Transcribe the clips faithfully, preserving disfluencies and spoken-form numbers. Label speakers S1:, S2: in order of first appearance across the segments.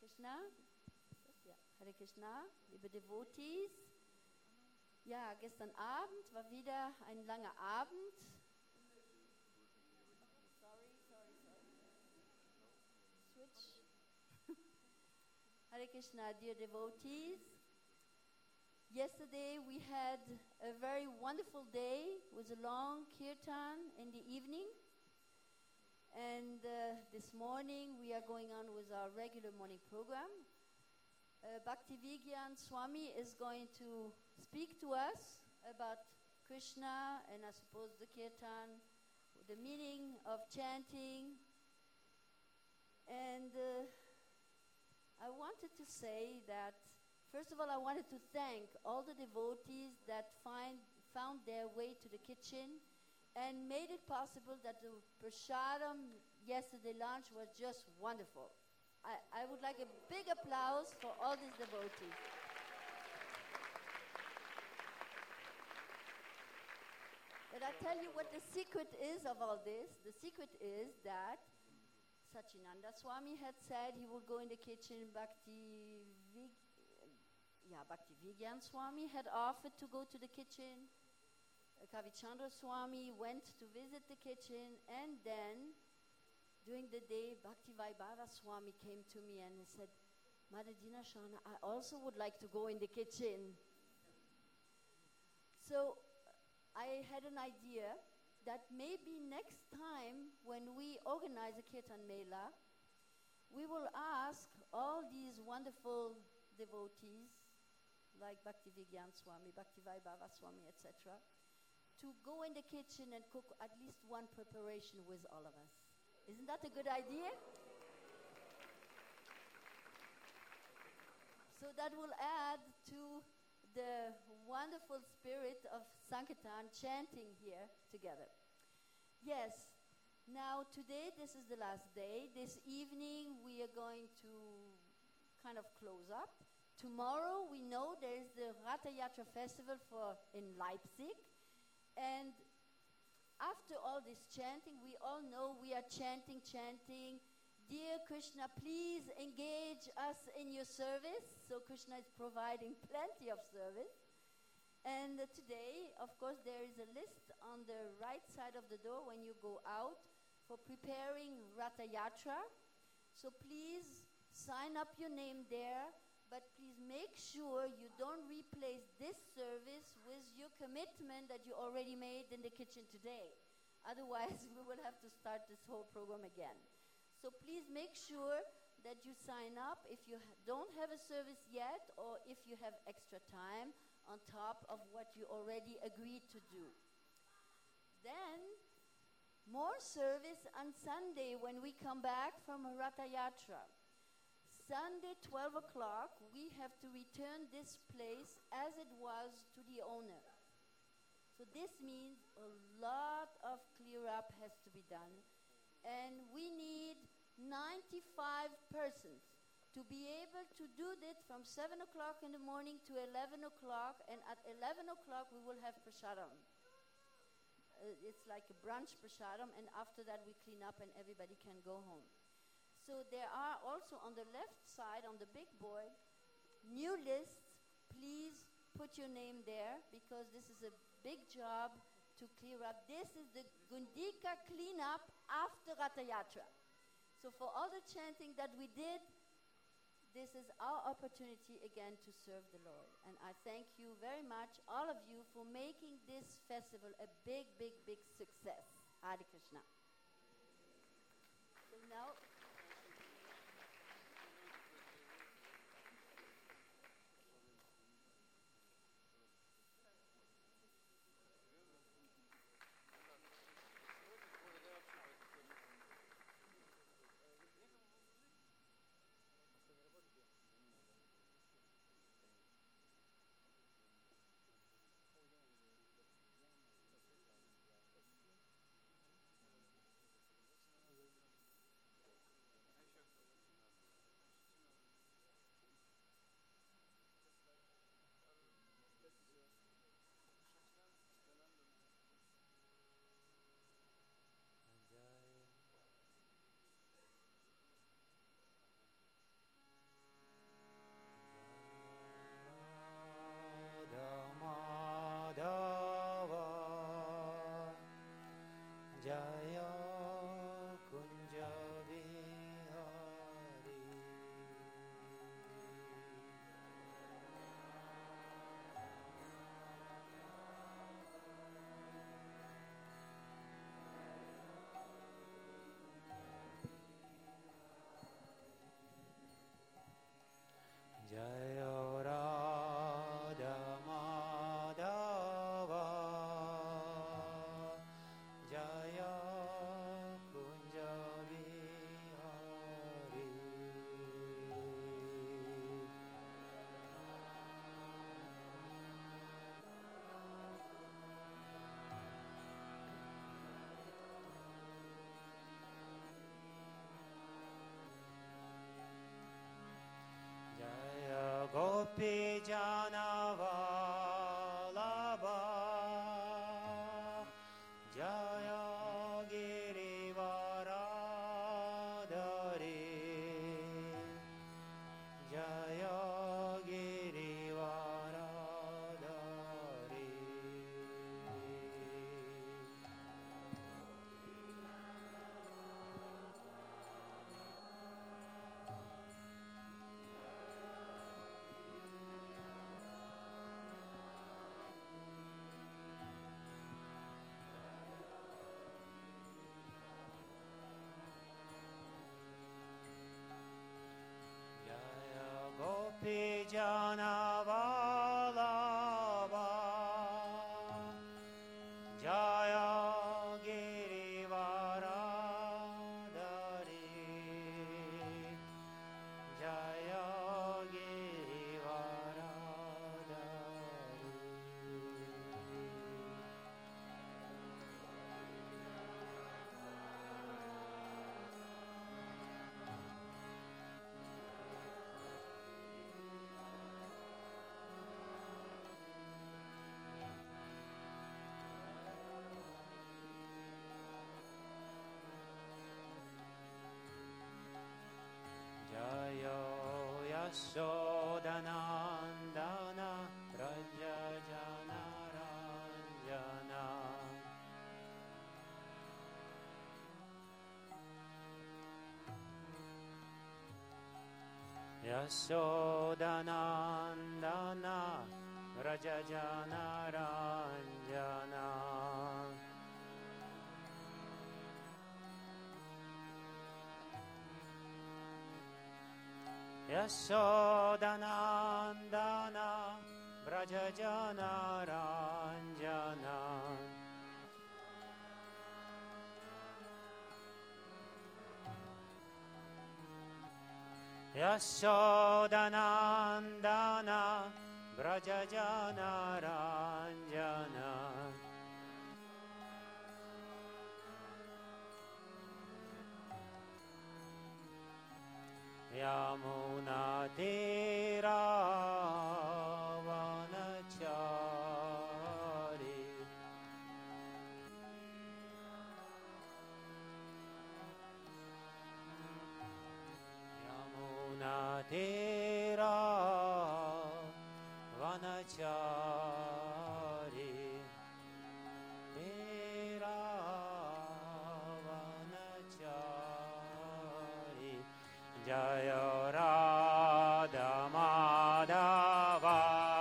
S1: Krishna. Ja, Hare Krishna, liebe Devotees. Ja, gestern Abend war wieder ein langer Abend. Sorry, sorry, sorry. Switch. Hare Krishna, dear devotees. Yesterday we had a very wonderful day with a long kirtan in the evening. And uh, this morning we are going on with our regular morning program. Uh, Bhaktivigyan Swami is going to speak to us about Krishna and I suppose the kirtan, the meaning of chanting. And uh, I wanted to say that, first of all, I wanted to thank all the devotees that find, found their way to the kitchen and made it possible that the prasadam yesterday lunch was just wonderful. I, I would like a big applause for all these devotees. But I tell you what the secret is of all this. The secret is that Sachinanda Swami had said he would go in the kitchen. Bhakti, Vig, yeah, Bhaktivigyan Swami had offered to go to the kitchen. Kavichandra Swami went to visit the kitchen, and then during the day, Bhakti Vaibhava Swami came to me and he said, Madhudina Shana, I also would like to go in the kitchen. So I had an idea that maybe next time when we organize a Kirtan Mela, we will ask all these wonderful devotees like Bhaktivigyan Swami, Bhakti Vaibhava Swami, et cetera, to go in the kitchen and cook at least one preparation with all of us. Isn't that a good idea? So that will add to the wonderful spirit of Sankirtan chanting here together. Yes, now today this is the last day. This evening we are going to kind of close up. Tomorrow we know there is the Ratha Yatra festival for in Leipzig. And after all this chanting, we all know we are chanting, chanting, Dear Krishna, please engage us in your service. So Krishna is providing plenty of service. And uh, today, of course, there is a list on the right side of the door when you go out for preparing Ratha Yatra. So please sign up your name there. But please make sure you don't replace this service with your commitment that you already made in the kitchen today. Otherwise, we will have to start this whole program again. So please make sure that you sign up if you ha- don't have a service yet or if you have extra time on top of what you already agreed to do. Then, more service on Sunday when we come back from Ratha Yatra. Sunday, twelve o'clock, we have to return this place as it was to the owner. So this means a lot of clear up has to be done. And we need ninety-five persons to be able to do this from seven o'clock in the morning to eleven o'clock. And at eleven o'clock, we will have prasadam. Uh, it's like a brunch prasadam. And after that, we clean up and everybody can go home. So there are also on the left side, on the big board, new lists. Please put your name there because this is a big job to clear up. This is the Gundika cleanup after Ratha Yatra. So for all the chanting that we did, this is our opportunity again to serve the Lord. And I thank you very much, all of you, for making this festival a big, big, big success. Hare Krishna. So now...
S2: Gopi Jana Vallabha Jaya Girivaradari Jaya Girivaradari Gopi Jana Vallabha Jaya Girivaradari Jaya Girivaradari Jayo Yashodanandana Raja Janaranjana Yashodanandana Raja Janaranjana Yashodanandana Brajajana Ranjana Yashodanandana Brajajana Ranjana Yamuna Tira Vanachari Yamuna Tira Vanachari Tira Vanachari Jaya Radha Madhava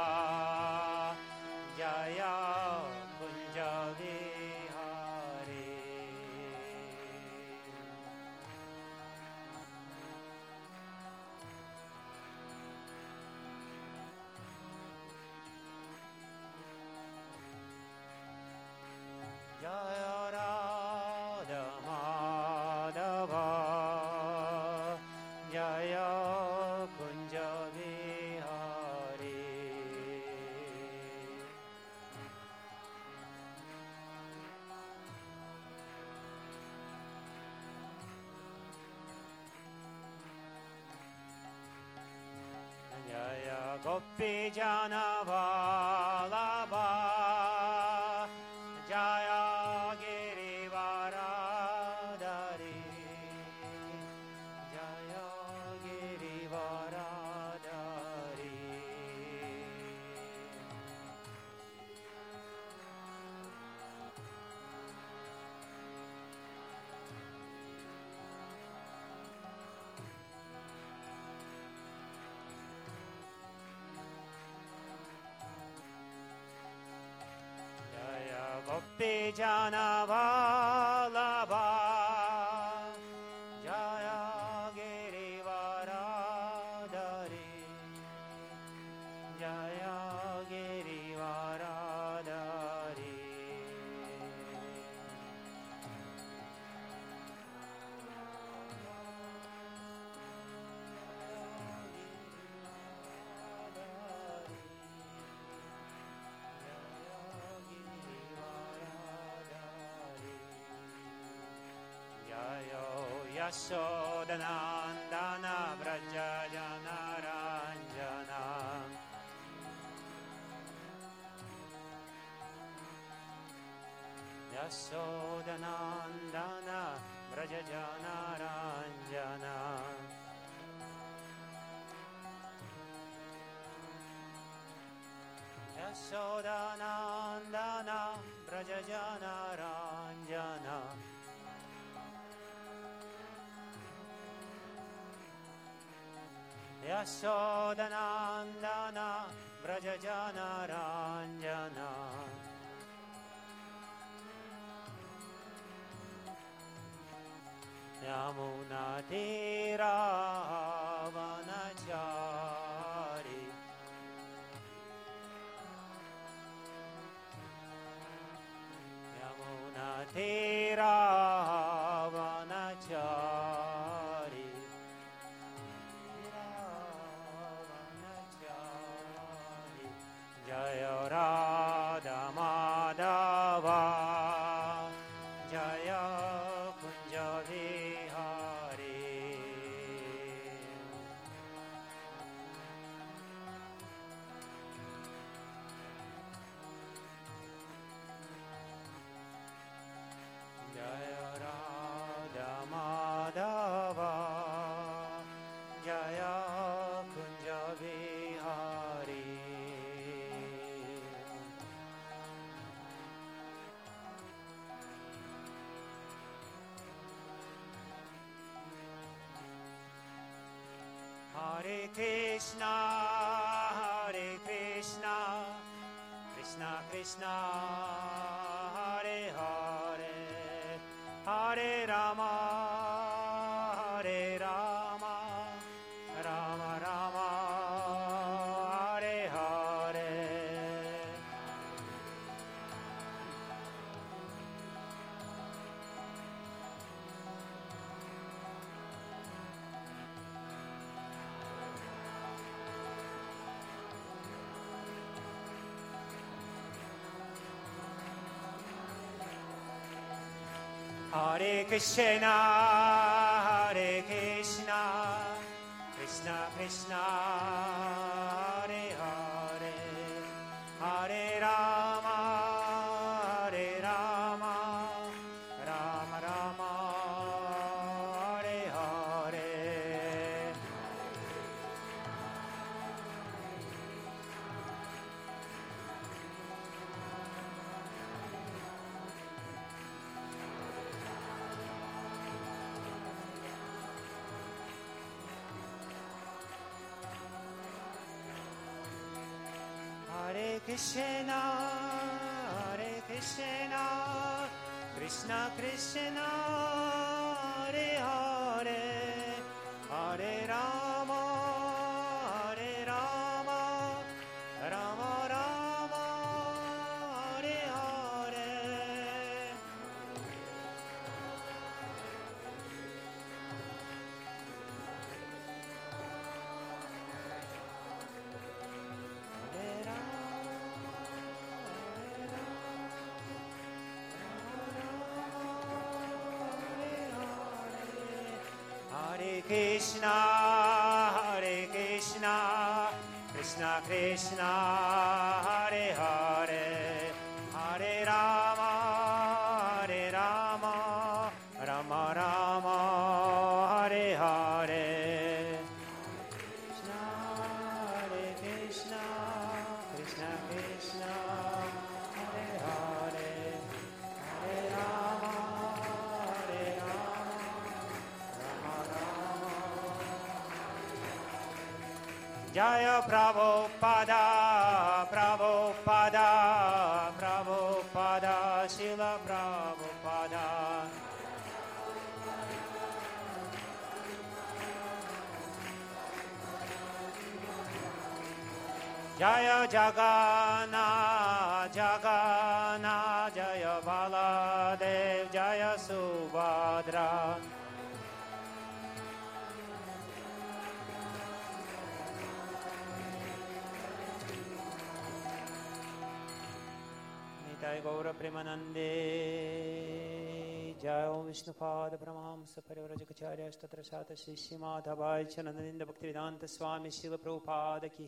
S2: Jaya Kunja Vihari Jaya Radha Madhava Jaya Kunja Vihari Jaya Gopi Jana Vallabha Jaya Girivaradari Jaya Girivaradari Jaya Gopi Jana Vallabha Jaya Girivaradari Jaya Girivaradari Jayo Yashodanandana Brajajana Ranjana Yashodanandana Brajajana Ranjana Yashodanandana Brajajana Ranjana Yashodanandana Brajajana Ranjana Yamuna Tira Vanachari Yamuna Tira Vanachari Vanachari Jaya Radha Madhava Jaya Kunja Vihari Jaya Radha Madhava Jaya Kunja Vihari Hare Krishna, Hare Krishna, Krishna Krishna, Hare Hare, Hare Rama, Hare Rama, Rama Rama, Hare Hare. Hare Krishna, Hare Krishna, Krishna Krishna, Hare Hare, Hare Rama, Hare Rama, Rama Rama, Hare Hare. Hare Krishna, Hare Krishna, Krishna Krishna, Hare Hare, Hare Rama, Hare Rama, Rama Rama, Hare Hare. Hare Krishna, Hare Krishna, Krishna Krishna, Hare Hare, Hare Rama, Hare Rama, Rama Rama, Hare Hare. Krishna, Hare Krishna, Krishna Krishna, Hare Hare, Hare Rama, Hare Rama, Rama Rama. Jaya Prabhupada, Prabhupada, Prabhupada, Srila Prabhupada. Jaya Jagannath, Jagannath, Jaya Baladev, Jaya Subhadra. Nitai Gaura Premanande, Jaya Om Vishnupada Brahmamsa Parivrajacharya Statra Sata Shri Madhavai Chanananda Bhaktivedanta Swami Srila Prabhupada Ki,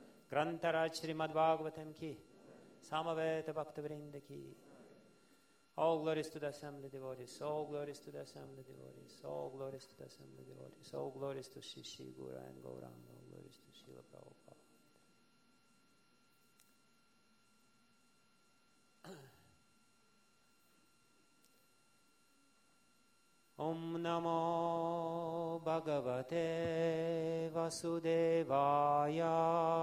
S2: Grantaraj Srimad Bhagavatam Ki, Samaveta Bhakta Vrinda Ki. All glories to the assembly devotees, all glories to the assembly devotees, all glories to the assembly devotees, all glories to Shri Shri Guru and Gauranga, all glories to Srila Prabhupada. Om Namo Bhagavate Vasudevaya.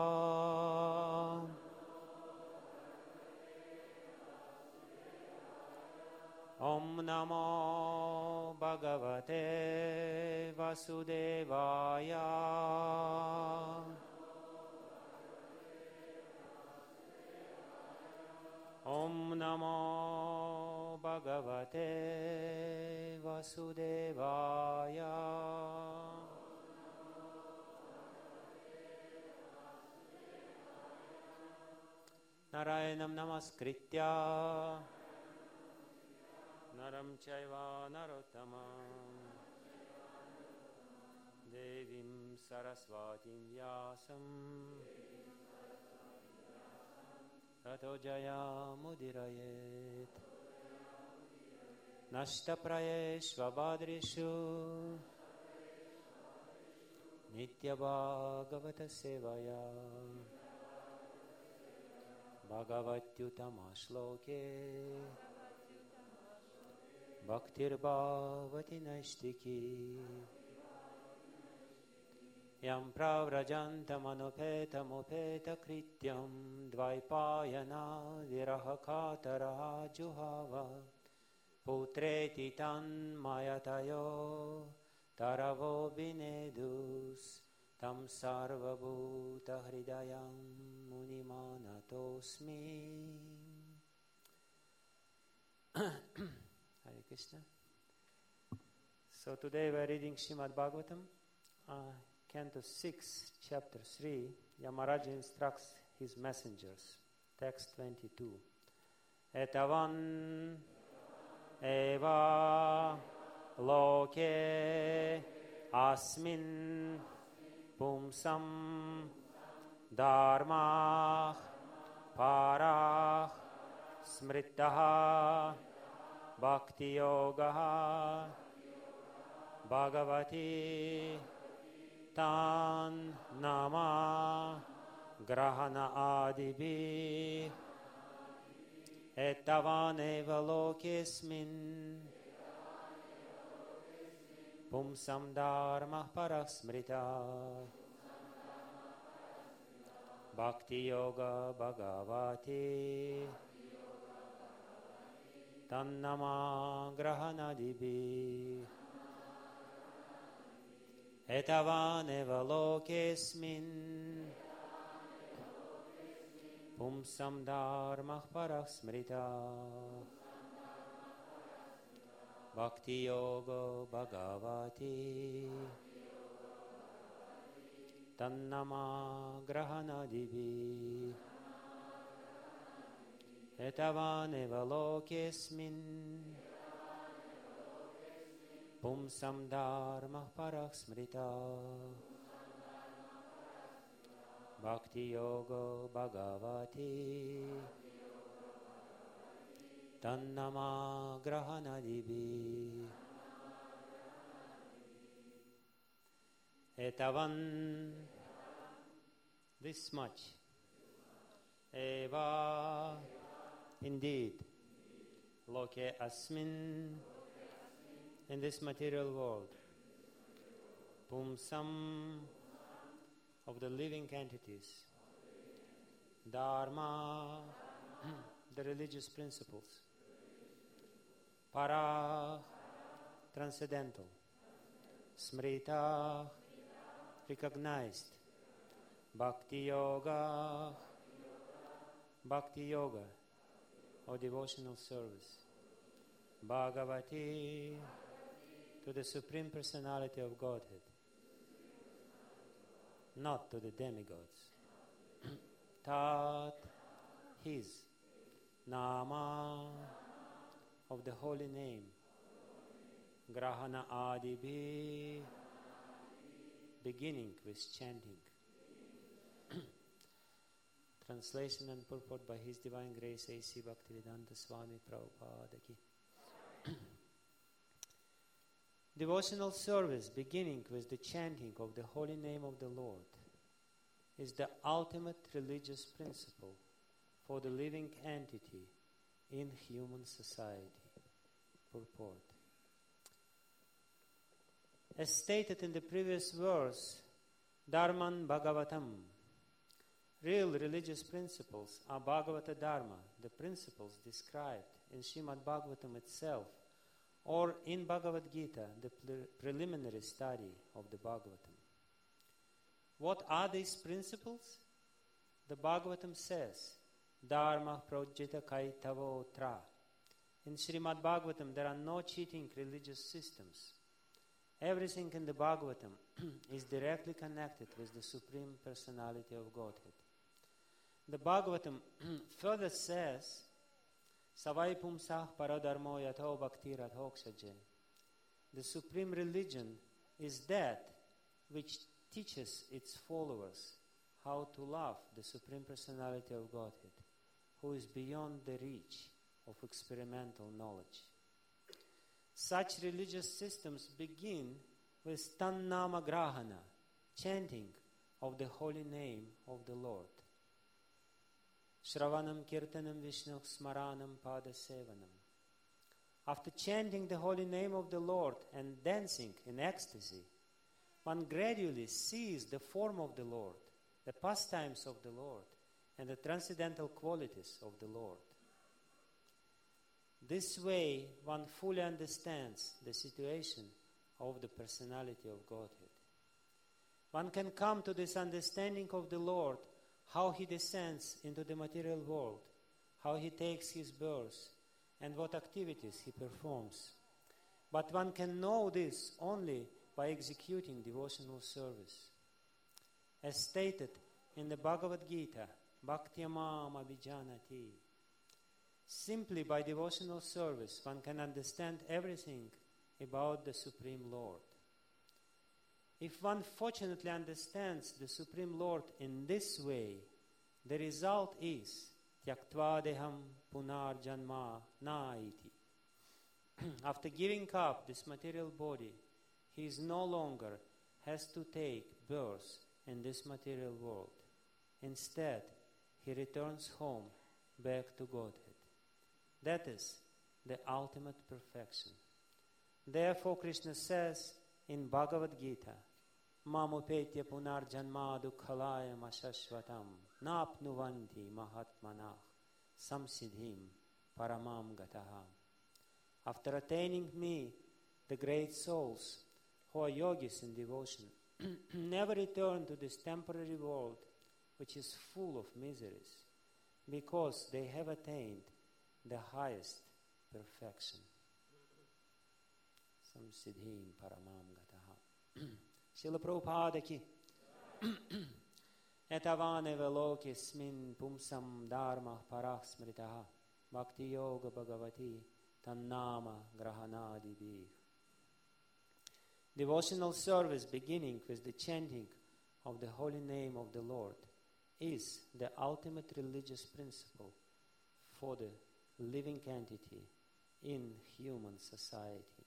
S2: Om Namo Bhagavate Vasudevaya. Om Namo Bhagavate Vasudevaya. Narayanam Namaskritya Naram Chaiva Narottamam Devim Saraswatim Vyasam Tato Jaya Mudirayet Nashtaprayeshva Badrishu Nitya Bhagavata Sevaya Bhagavatyutama Shloke Bhaktir Bhavati Naistiki Yam Pravrajantam Anupetam Upeta Krityam Dvaipayana Virahakatara Juhava Putreti Tan Mayatayo Taravo Binedus Tam Sarvabhuta Hridayam Munimanatosmi. Hare Krishna. So today we are reading Srimad Bhagavatam, uh, Canto six, Chapter three. Yamaraja instructs his messengers. Text twenty-two. Etavan eva loke asmin pumsam dharmah parah smritaha Bhakti Yoga Bhagavati Tan Nama Grahana Adibhi Etavaneva Lokesmin Pumsam Dharma Parasmrita Bhakti Yoga Bhagavati Tannama Grahanadibi Etavaneva Lokesmin Pumsam Dharma Parasmrita Bhakti Yoga Bhagavati Tannama Grahanadibi Etavaneva Lokesmin Pumsam Dharma Parasmrita Bhakti Yoga Bhagavati Tannama Grahanadibi Etavan, this much, Eva, indeed, Loke Asmin, in this material world, Pumsam, of the living entities, Dharma, the religious principles, Para, transcendental, Smrita, recognized, Bhakti Yoga, Bhakti Yoga, or devotional service, Bhagavati, to the Supreme Personality of Godhead, not to the demigods. Tat, His, Nama, of the holy name, Grahana Adibhi, beginning with chanting. Translation and purport by His Divine Grace A C Bhaktivedanta Swami Prabhupada Ki. Devotional service beginning with the chanting of the holy name of the Lord is the ultimate religious principle for the living entity in human society. Purport. As stated in the previous verse, Dharman Bhagavatam, real religious principles are Bhagavata Dharma, the principles described in Srimad Bhagavatam itself, or in Bhagavad Gita, the pre- preliminary study of the Bhagavatam. What are these principles? The Bhagavatam says, Dharma projita kaitavo tra. In Srimad Bhagavatam, there are no cheating religious systems. Everything in the Bhagavatam is directly connected with the Supreme Personality of Godhead. The Bhagavatam further says, Savai pumsah paradharmo yatho bhakti radhokshaje. The supreme religion is that which teaches its followers how to love the Supreme Personality of Godhead, who is beyond the reach of experimental knowledge. Such religious systems begin with Tannama Grahana, chanting of the holy name of the Lord. Shravanam Kirtanam Vishnu Smaranam Pada Sevanam. After chanting the holy name of the Lord and dancing in ecstasy, one gradually sees the form of the Lord, the pastimes of the Lord, and the transcendental qualities of the Lord. This way, one fully understands the situation of the personality of Godhead. One can come to this understanding of the Lord, how He descends into the material world, how He takes His birth, and what activities He performs. But one can know this only by executing devotional service. As stated in the Bhagavad Gita, Bhaktyamam Abhijanati, simply by devotional service one can understand everything about the Supreme Lord. If one fortunately understands the Supreme Lord in this way, the result is Tyaktva deham punar janma na iti. After giving up this material body, he is no longer has to take birth in this material world. Instead, he returns home back to Godhead. That is the ultimate perfection. Therefore, Krishna says in Bhagavad Gita, Mamupetya punar janma dukhalayam ashashvatam napnuvanti mahatmanah samsiddhim paramam gataha. After attaining me, the great souls who are yogis in devotion never return to this temporary world which is full of miseries, because they have attained the highest perfection. Samsiddhim paramam gataha. Srila Prabhupada ki. Etavane velokismin pumsam dharma parah smritaha bhakti yoga bhagavati tannama grahanadibhi. Devotional service beginning with the chanting of the holy name of the Lord is the ultimate religious principle for the living entity in human society.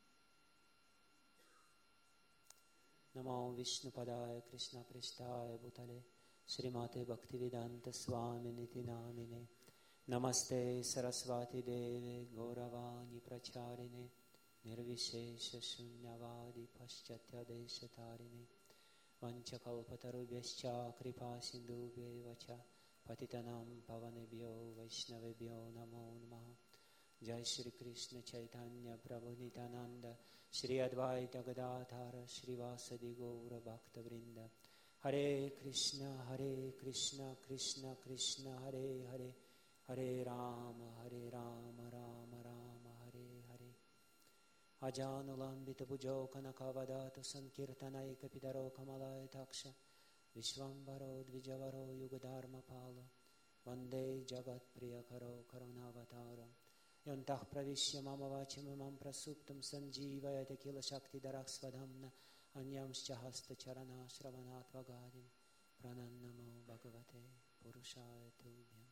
S2: Namo Vishnupadaya Krishna Prishtaya Bhutale Srimate Bhaktivedanta Swami Niti Namine Namaste Saraswati Deve Gauravani Pracharine Nirvishesha Shunyavadi Paschatya Deshatarine Vanchakalpatarubhyascha Kripa Sindhubhye Vacha Patitanam Pavanebhyo Vaishnavebhyo Namo Namaha. Jai Shri Krishna Chaitanya Prabhu Nityananda Shri Advaita Gadadhara Shri Vasadi Gaura Bhakta Vrinda. Hare Krishna Hare Krishna Krishna Krishna Hare Hare Hare Rama Hare Rama Rama Rama Hare Hare. Ajanulambita Bhujau Kanakavadata Sankirtanaika Pidaro Kamalaya Taksha Vishwambaro Dvijavaro Yugadharma Pala Vande Jagat Priyakaro Karunavatara Yantah Pravishya Mama Vachimamam Prasuptam Sanjeevayate Kila Shakti Daraksvadhamna Anyamscha Hasta Charana Shravanat Vagadim Pranannamo Bhagavate Purushaya Tubhyam.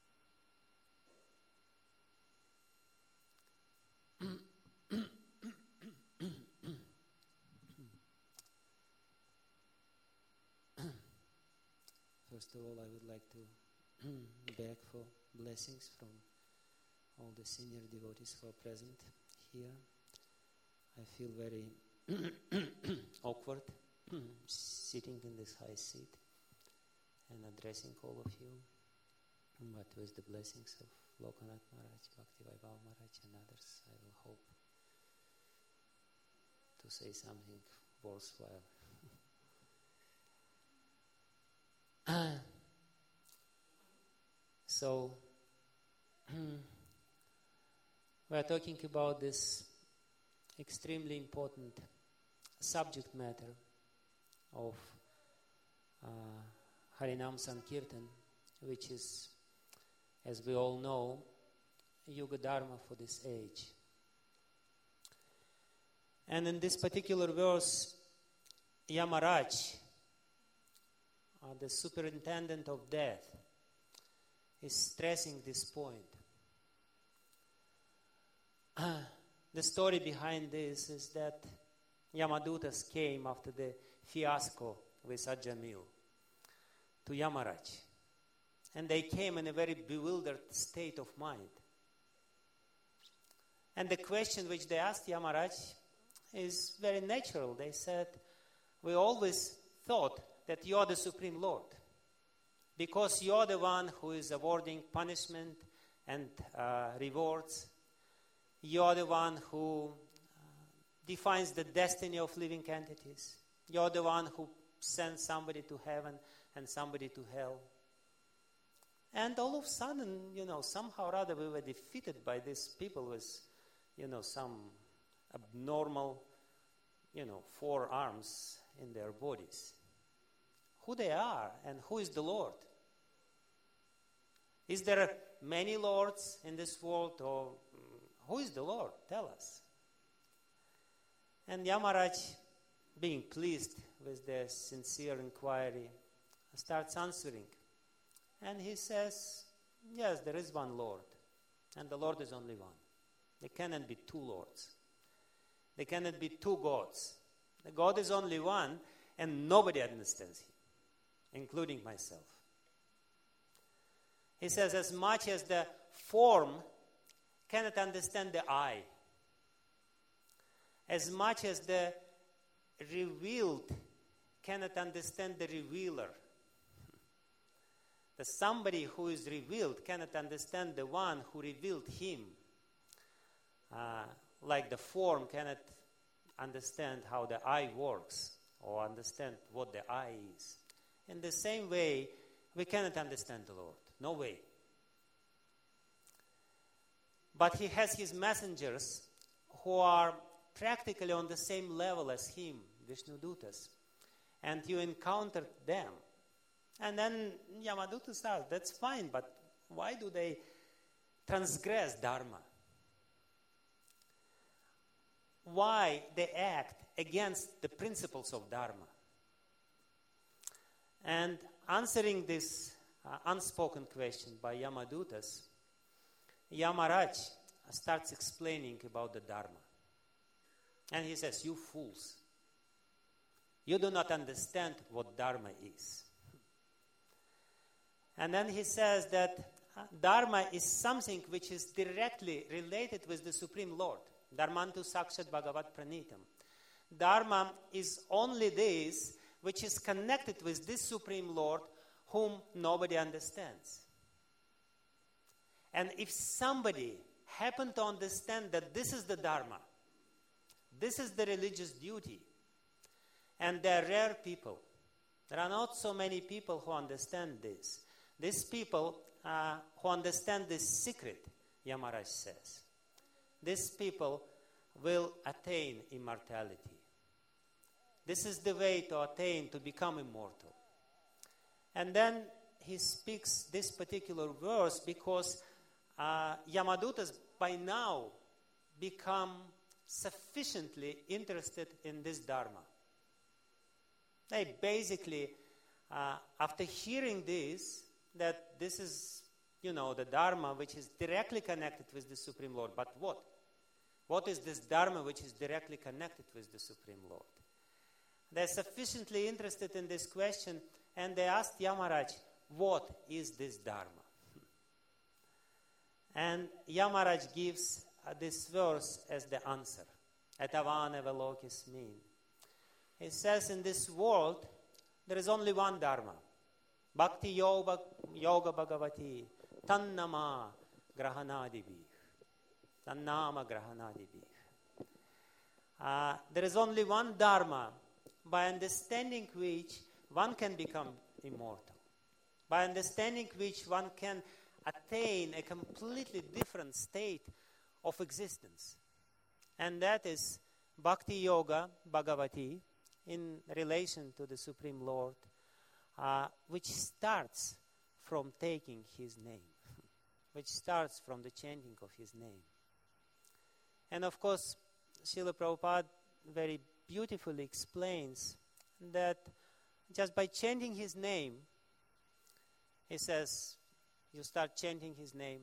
S2: First of all, I would like to beg for blessings from all the senior devotees who are present here. I feel very awkward sitting in this high seat and addressing all of you, but with the blessings of Lokanath Maharaj, Bhakti Vaibhava Maharaj and others, I will hope to say something worthwhile. So, we are talking about this extremely important subject matter of uh, Harinam Sankirtan, which is, as we all know, Yuga Dharma for this age. And in this particular verse, Yamaraj, uh, the superintendent of death, is stressing this point. Uh, the story behind this is that Yamadutas came after the fiasco with Ajamil to Yamaraj. And they came in a very bewildered state of mind. And the question which they asked Yamaraj is very natural. They said, we always thought that you are the Supreme Lord, because you are the one who is awarding punishment and uh, rewards. You are the one who uh, defines the destiny of living entities. You are the one who sends somebody to heaven and somebody to hell. And all of a sudden, you know, somehow or other we were defeated by these people with, you know, some abnormal, you know, four arms in their bodies. Who they are and who is the Lord? Is there many lords in this world, or who is the Lord? Tell us. And Yamaraj, being pleased with their sincere inquiry, starts answering. And he says, yes, there is one Lord, and the Lord is only one. There cannot be two lords. There cannot be two gods. The God is only one, and nobody understands him, including myself. He says, as much as the form cannot understand the eye, as much as the revealed cannot understand the revealer, the somebody who is revealed cannot understand the one who revealed him, uh, like the form cannot understand how the eye works or understand what the eye is. In the same way, we cannot understand the Lord. No way. But he has his messengers who are practically on the same level as him, Vishnudutas. And you encounter them. And then Yamadutas says, that's fine, but why do they transgress Dharma? Why they act against the principles of Dharma? And answering this uh, unspoken question by Yamadutas, Yamaraj starts explaining about the Dharma. And he says, you fools, you do not understand what Dharma is. And then he says that uh, Dharma is something which is directly related with the Supreme Lord. Dharmantu Sakshat Bhagavat Pranitam. Dharma is only this which is connected with this Supreme Lord whom nobody understands. And if somebody happened to understand that this is the Dharma, this is the religious duty, and they are rare people, there are not so many people who understand this. These people uh, who understand this secret, Yamaraj says, these people will attain immortality. This is the way to attain, to become immortal. And then he speaks this particular verse because uh, Yamadutas by now become sufficiently interested in this Dharma. They basically, uh, after hearing this, that this is, you know, the Dharma which is directly connected with the Supreme Lord. But what? What is this Dharma which is directly connected with the Supreme Lord? They're sufficiently interested in this question, and they asked Yamaraj, what is this Dharma? And Yamaraj gives uh, this verse as the answer. Etavane velokismin. He says, in this world, there is only one Dharma. Bhakti Yoga, yoga Bhagavati. Tannama Grahanadibhi. Tannama Grahanadibhi. Uh, there is only one Dharma by understanding which one can become immortal. By understanding which one can attain a completely different state of existence. And that is Bhakti Yoga Bhagavati in relation to the Supreme Lord, uh, which starts from taking His name, which starts from the chanting of His name. And of course, Srila Prabhupada very beautifully explains that just by chanting His name, he says, you start chanting His name,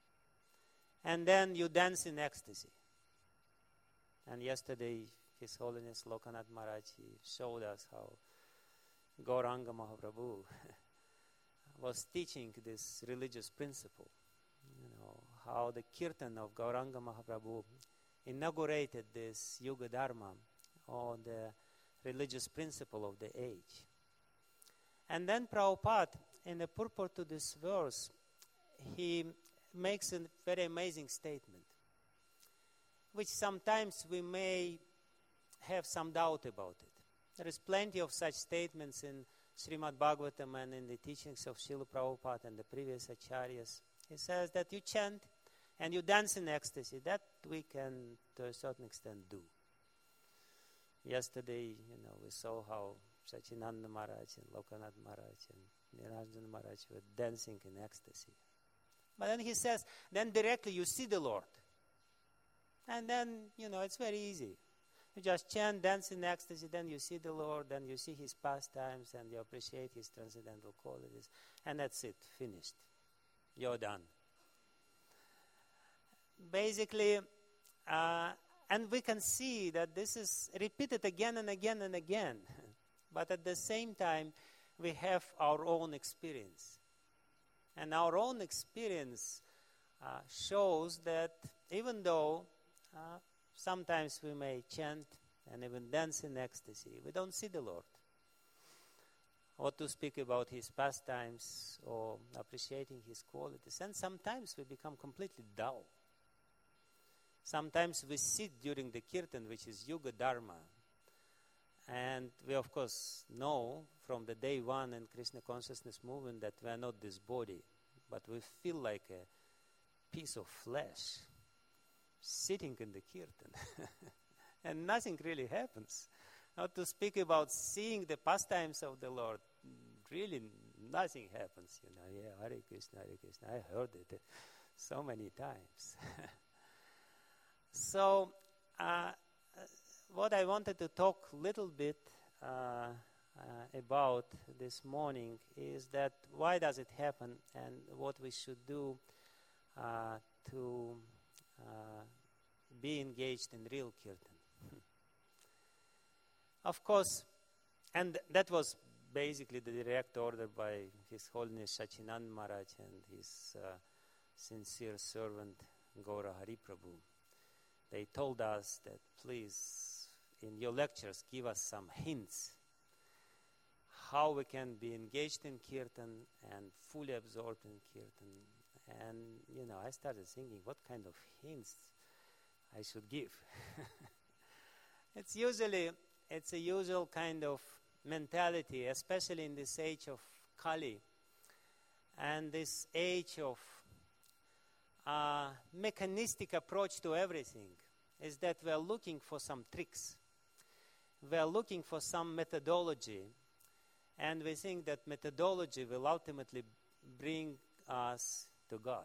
S2: and then you dance in ecstasy. And yesterday, His Holiness Lokanath Maharaj showed us how Gauranga Mahaprabhu was teaching this religious principle. You know, how the kirtan of Gauranga Mahaprabhu inaugurated this Yuga Dharma, or the religious principle of the age. And then Prabhupada, in the purport to this verse, he makes a very amazing statement, which sometimes we may have some doubt about it. There is plenty of such statements in Srimad Bhagavatam and in the teachings of Srila Prabhupada and the previous acharyas. He says that you chant and you dance in ecstasy. That we can, to a certain extent, do. Yesterday, you know, we saw how Sachinanda Maharaj and Lokanath Maharaj and Niranjana Maharaj were dancing in ecstasy. But then he says, then directly you see the Lord. And then, you know, it's very easy. You just chant, dance in ecstasy, then you see the Lord, then you see His pastimes, and you appreciate His transcendental qualities. And that's it, finished. You're done. Basically, uh, and we can see that this is repeated again and again and again. But at the same time, we have our own experience. And our own experience uh, shows that even though uh, sometimes we may chant and even dance in ecstasy, we don't see the Lord. Or to speak about His pastimes or appreciating His qualities. And sometimes we become completely dull. Sometimes we sit during the kirtan, which is Yuga Dharma. And we, of course, know from the day one in Krishna consciousness movement that we are not this body, but we feel like a piece of flesh sitting in the kirtan. And nothing really happens. Not to speak about seeing the pastimes of the Lord, really nothing happens. You know, yeah, Hare Krishna, Hare Krishna. I heard it so many times. So, uh, what I wanted to talk a little bit uh, uh, about this morning is that why does it happen and what we should do uh, to uh, be engaged in real kirtan. Of course, and that was basically the direct order by His Holiness Sachinanda Maharaj and his uh, sincere servant Gaura Hari Prabhu. They told us that please, in your lectures, give us some hints how we can be engaged in kirtan and fully absorbed in kirtan. And, you know, I started thinking, what kind of hints I should give? It's usually, it's a usual kind of mentality, especially in this age of Kali and this age of uh, mechanistic approach to everything, is that we are looking for some tricks. We are looking for some methodology, and we think that methodology will ultimately bring us to God.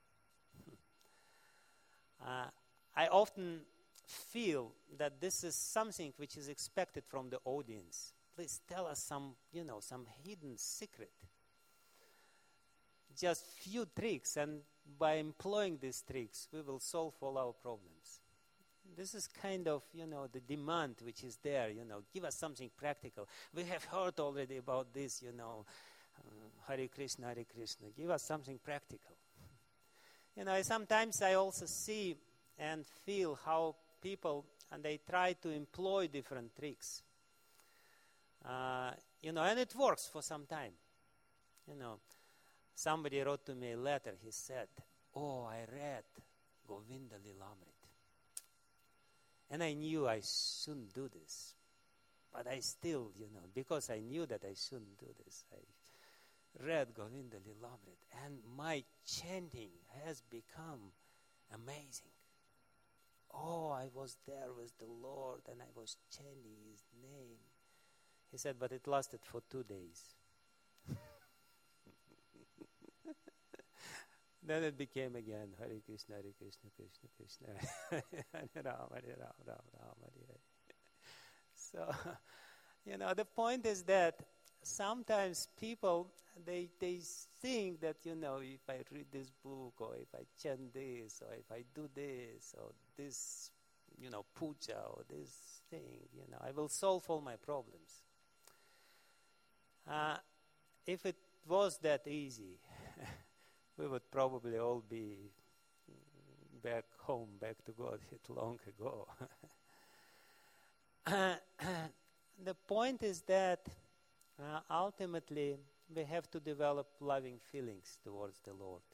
S2: uh, I often feel that this is something which is expected from the audience. Please tell us some, you know, some hidden secret. just few tricks, and by employing these tricks, we will solve all our problems. This is kind of, you know, the demand which is there, you know, give us something practical. We have heard already about this, you know, uh, Hare Krishna, Hare Krishna. Give us something practical. You know, sometimes I also see and feel how people, and they try to employ different tricks. Uh, you know, and it works for some time. You know, somebody wrote to me a letter. He said, oh, I read Govinda Lilamrit. And I knew I shouldn't do this. But I still, you know, because I knew that I shouldn't do this, I read Govinda Lilamrit. And my chanting has become amazing. Oh, I was there with the Lord and I was chanting His name. He said, but it lasted for two days. Then it became again, Hare Krishna, Hare Krishna, Krishna Krishna, Hare Ram, Hare Ram, Ram Ram, Hare Hare. So, you know, the point is that sometimes people, they they think that, you know, if I read this book, or if I chant this, or if I do this, or this, you know, puja, or this thing, you know, I will solve all my problems. Uh, if it was that easy, we would probably all be back home, back to Godhead long ago. uh, the point is that uh, ultimately we have to develop loving feelings towards the Lord.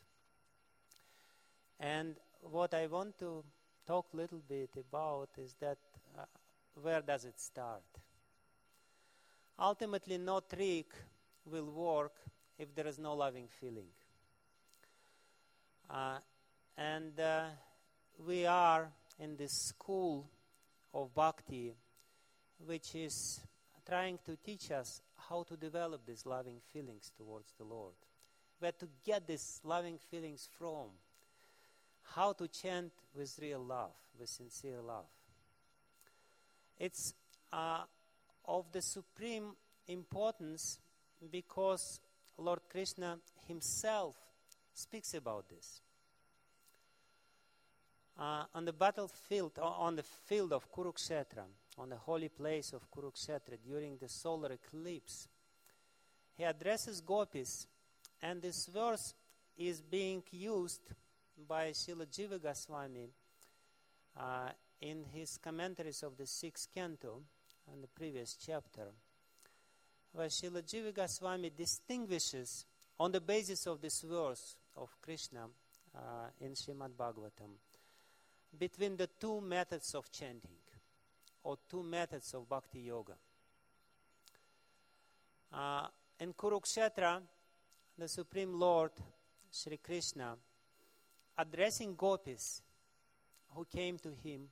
S2: And what I want to talk a little bit about is that uh, where does it start? Ultimately, no trick will work if there is no loving feeling. Uh, and uh, we are in this school of bhakti, which is trying to teach us how to develop these loving feelings towards the Lord. Where to get these loving feelings from. How to chant with real love, with sincere love. It's uh, of the supreme importance because Lord Krishna Himself speaks about this. Uh, on the battlefield, on the field of Kurukshetra, on the holy place of Kurukshetra, during the solar eclipse, He addresses gopis, and this verse is being used by Srila Jiva Goswami uh, in his commentaries of the sixth canto, in the previous chapter, where Srila Jiva Goswami distinguishes on the basis of this verse of Krishna uh, in Srimad Bhagavatam between the two methods of chanting or two methods of bhakti yoga. Uh, in Kurukshetra, the Supreme Lord, Sri Krishna, addressing gopis who came to Him,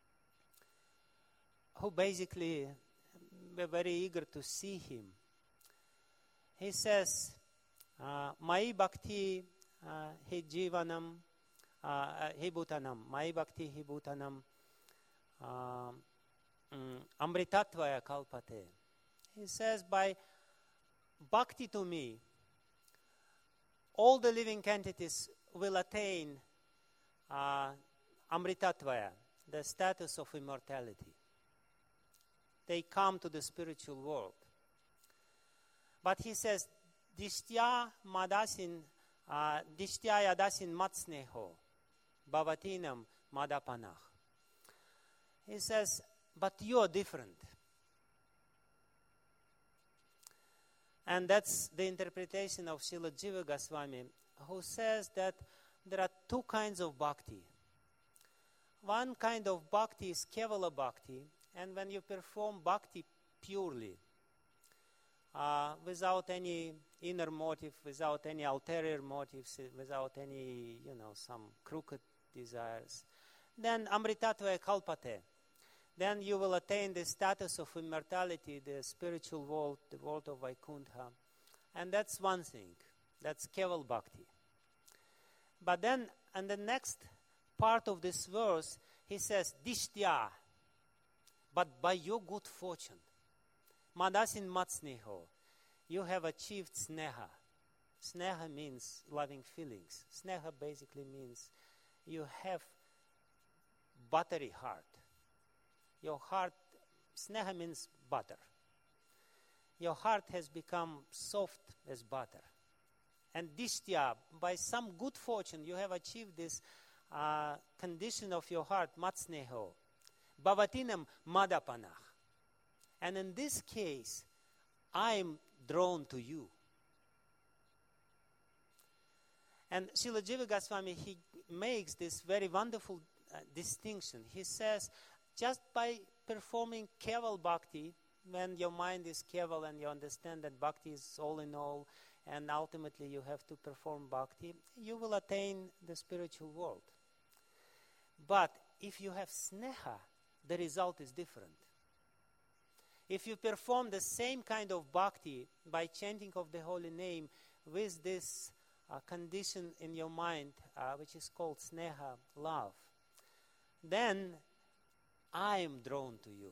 S2: who basically were very eager to see Him. He says, Mai bhakti hi jivanam, hi bhutanam, Mai bhakti hi bhutanam, amritatvaya kalpate. He says, by bhakti to me, all the living entities will attain uh, amritatvaya, the status of immortality. They come to the spiritual world. But he says, Dishtya madasin, uh, Dishtya yadasin matsneho, bhavatinam madapanah. He says, but you are different. And that's the interpretation of Srila Jiva Goswami, who says that there are two kinds of bhakti. One kind of bhakti is Kevala bhakti, and when you perform bhakti purely, uh, without any inner motive, without any ulterior motives, without any, you know, some crooked desires, then amritatvaya kalpate. Then you will attain the status of immortality, the spiritual world, the world of Vaikuntha. And that's one thing. That's Keval Bhakti. But then, in the next part of this verse, he says, Dishtya, but by your good fortune, Madasin Matsneho, you have achieved Sneha. Sneha means loving feelings. Sneha basically means you have buttery heart. Your heart, sneha means butter. Your heart has become soft as butter. And dishtya, by some good fortune, you have achieved this uh, condition of your heart, matsneho, bhavatinam madapanah. And in this case, I am drawn to you. And Srila Jiva Goswami, he makes this very wonderful uh, distinction. He says, just by performing keval bhakti, when your mind is keval and you understand that bhakti is all in all, and ultimately you have to perform bhakti, you will attain the spiritual world. But if you have sneha, the result is different. If you perform the same kind of bhakti by chanting of the holy name with this uh, condition in your mind, uh, which is called sneha, love, then I am drawn to you.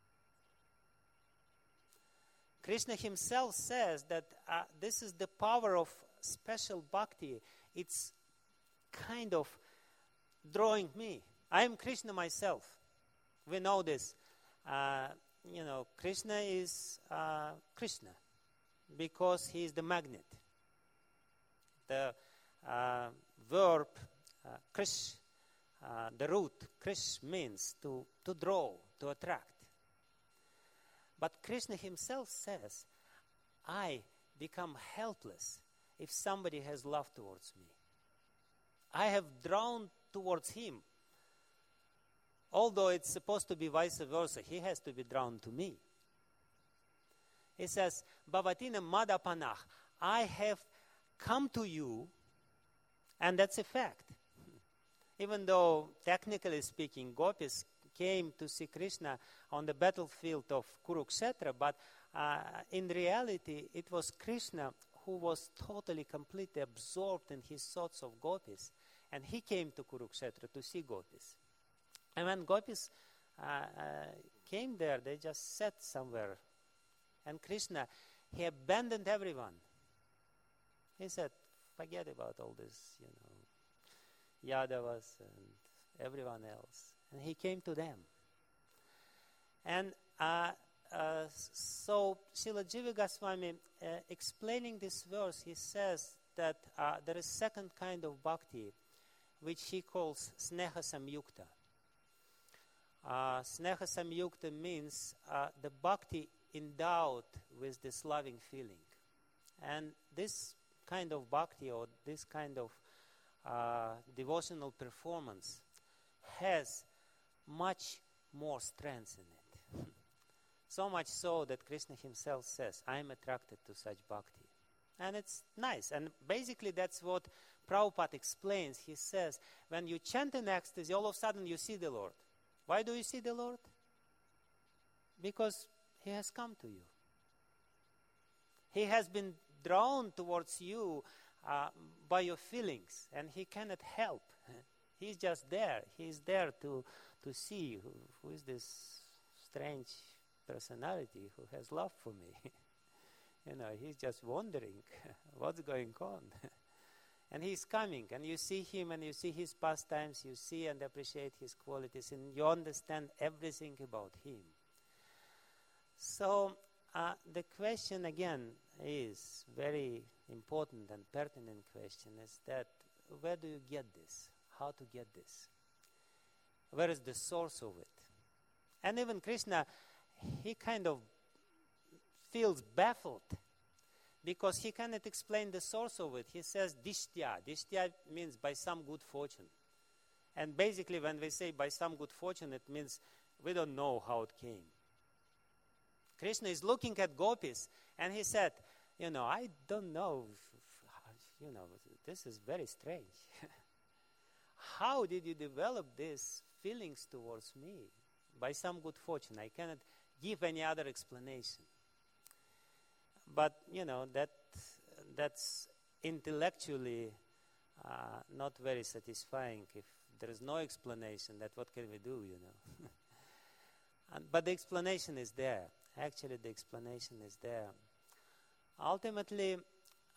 S2: Krishna himself says that uh, this is the power of special bhakti. It's kind of drawing me. I am Krishna myself. We know this. Uh, you know, Krishna is uh, Krishna because he is the magnet. The uh, verb uh, krish, uh, the root krish means to, to draw, to attract. But Krishna himself says, I become helpless if somebody has love towards me. I have drawn towards him. Although it's supposed to be vice versa, he has to be drawn to me. He says, Bhavatina madapanah, I have come to you, and that's a fact. Even though, technically speaking, gopis came to see Krishna on the battlefield of Kurukshetra, but uh, in reality, it was Krishna who was totally, completely absorbed in his thoughts of gopis, and he came to Kurukshetra to see gopis. And when gopis uh, uh, came there, they just sat somewhere, and Krishna, he abandoned everyone. He said, forget about all this, you know, Yadavas and everyone else. And he came to them. And uh, uh, so Srila Jiva Goswami, uh, explaining this verse, he says that uh, there is second kind of bhakti, which he calls sneha samyukta. Uh, sneha samyukta means uh, the bhakti endowed with this loving feeling. And this kind of bhakti, or this kind of uh, devotional performance, has much more strength in it. So much so that Krishna himself says, I am attracted to such bhakti. And it's nice. And basically that's what Prabhupada explains. He says, when you chant in ecstasy, all of a sudden you see the Lord. Why do you see the Lord? Because he has come to you. He has been drawn towards you uh, by your feelings, and he cannot help. He's just there. He's there to, to see who, who is this strange personality who has love for me. You know, he's just wondering what's going on. And he's coming, and you see him, and you see his pastimes, you see and appreciate his qualities, and you understand everything about him. So uh, the question again is very important and pertinent question, is that where do you get this? How to get this? Where is the source of it? And even Krishna, he kind of feels baffled because he cannot explain the source of it. He says dishtya. Dishtya means by some good fortune. And basically when we say by some good fortune, it means we don't know how it came. Krishna is looking at gopis and he said, you know, I don't know, you know, this is very strange. How did you develop these feelings towards me? By some good fortune. I cannot give any other explanation. But, you know, that that's intellectually uh, not very satisfying. If there is no explanation, that what can we do, you know? and, but the explanation is there. Actually, the explanation is there. Ultimately,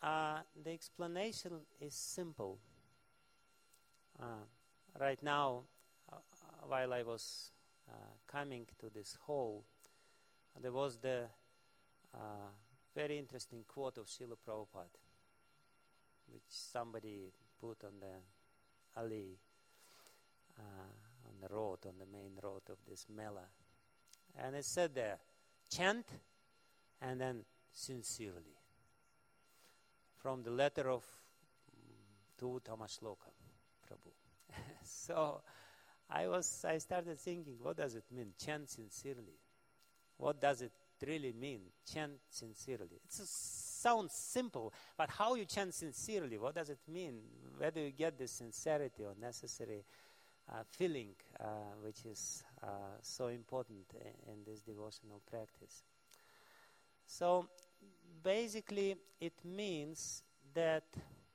S2: uh, the explanation is simple. Uh, right now, uh, while I was uh, coming to this hall, there was the uh, very interesting quote of Srila Prabhupada, which somebody put on the alley, uh, on the road, on the main road of this Mela. And it said there, chant and then sincerely. From the letter of to Tamashloka Prabhu. So I was, I started thinking, what does it mean, chant sincerely? What does it really mean, chant sincerely? It sounds simple, but how you chant sincerely, what does it mean? Where do you get this sincerity or necessary uh, feeling, uh, which is uh, so important in, in this devotional practice? So basically it means that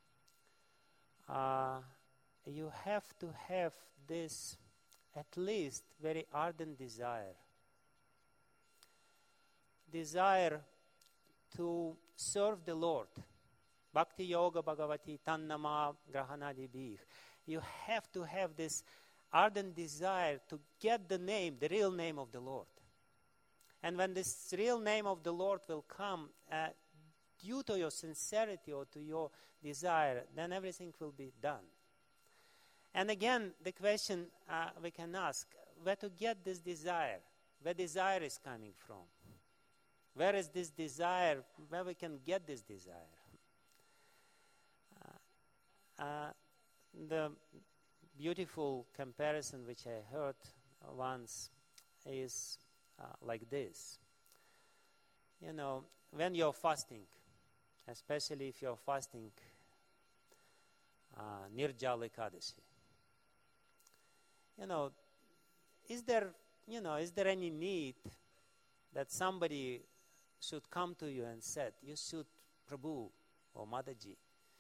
S2: uh, you have to have this at least very ardent desire. Desire to serve the Lord. Bhakti Yoga Bhagavati Tannama Grahanadibih. You have to have this ardent desire to get the name, the real name of the Lord. And when this real name of the Lord will come, uh, due to your sincerity or to your desire, then everything will be done. And again, the question uh, we can ask, where to get this desire? Where desire is coming from? Where is this desire? Where we can get this desire? Uh, uh, the beautiful comparison which I heard once is uh, like this. You know, when you're fasting, especially if you're fasting uh, Nirjala Ekadashi, you know, is there, you know, is there any need that somebody should come to you and said, you should, Prabhu or Mataji,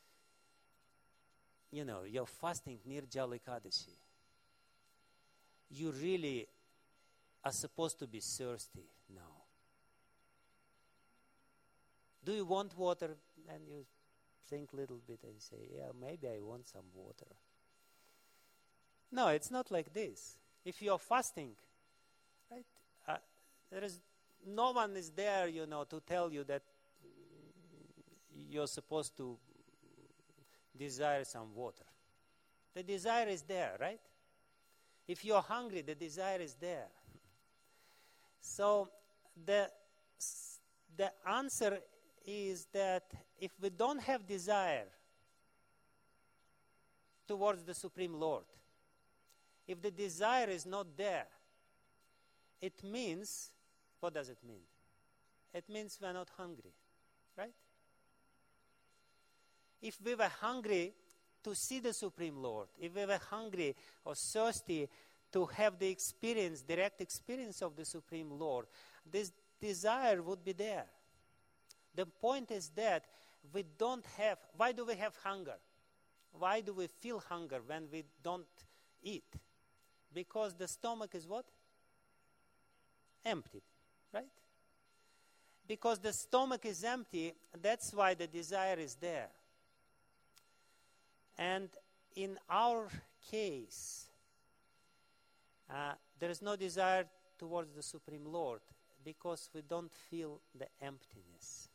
S2: you know, you're fasting Nirjala Ekadashi. You really are supposed to be thirsty now. Do you want water? And you think a little bit and say, yeah, maybe I want some water. No, it's not like this. If you're fasting, right, uh, there is no one is there, you know, to tell you that you're supposed to desire some water. The desire is there, right? If you're hungry, the desire is there. So the the answer is that if we don't have desire towards the Supreme Lord, if the desire is not there, it means, what does it mean? It means we're not hungry, right? If we were hungry to see the Supreme Lord, if we were hungry or thirsty to have the experience, direct experience of the Supreme Lord, this desire would be there. The point is that we don't have, why do we have hunger? Why do we feel hunger when we don't eat? Because the stomach is what? Empty, right? Because the stomach is empty, that's why the desire is there. And in our case, uh, there is no desire towards the Supreme Lord because we don't feel the emptiness.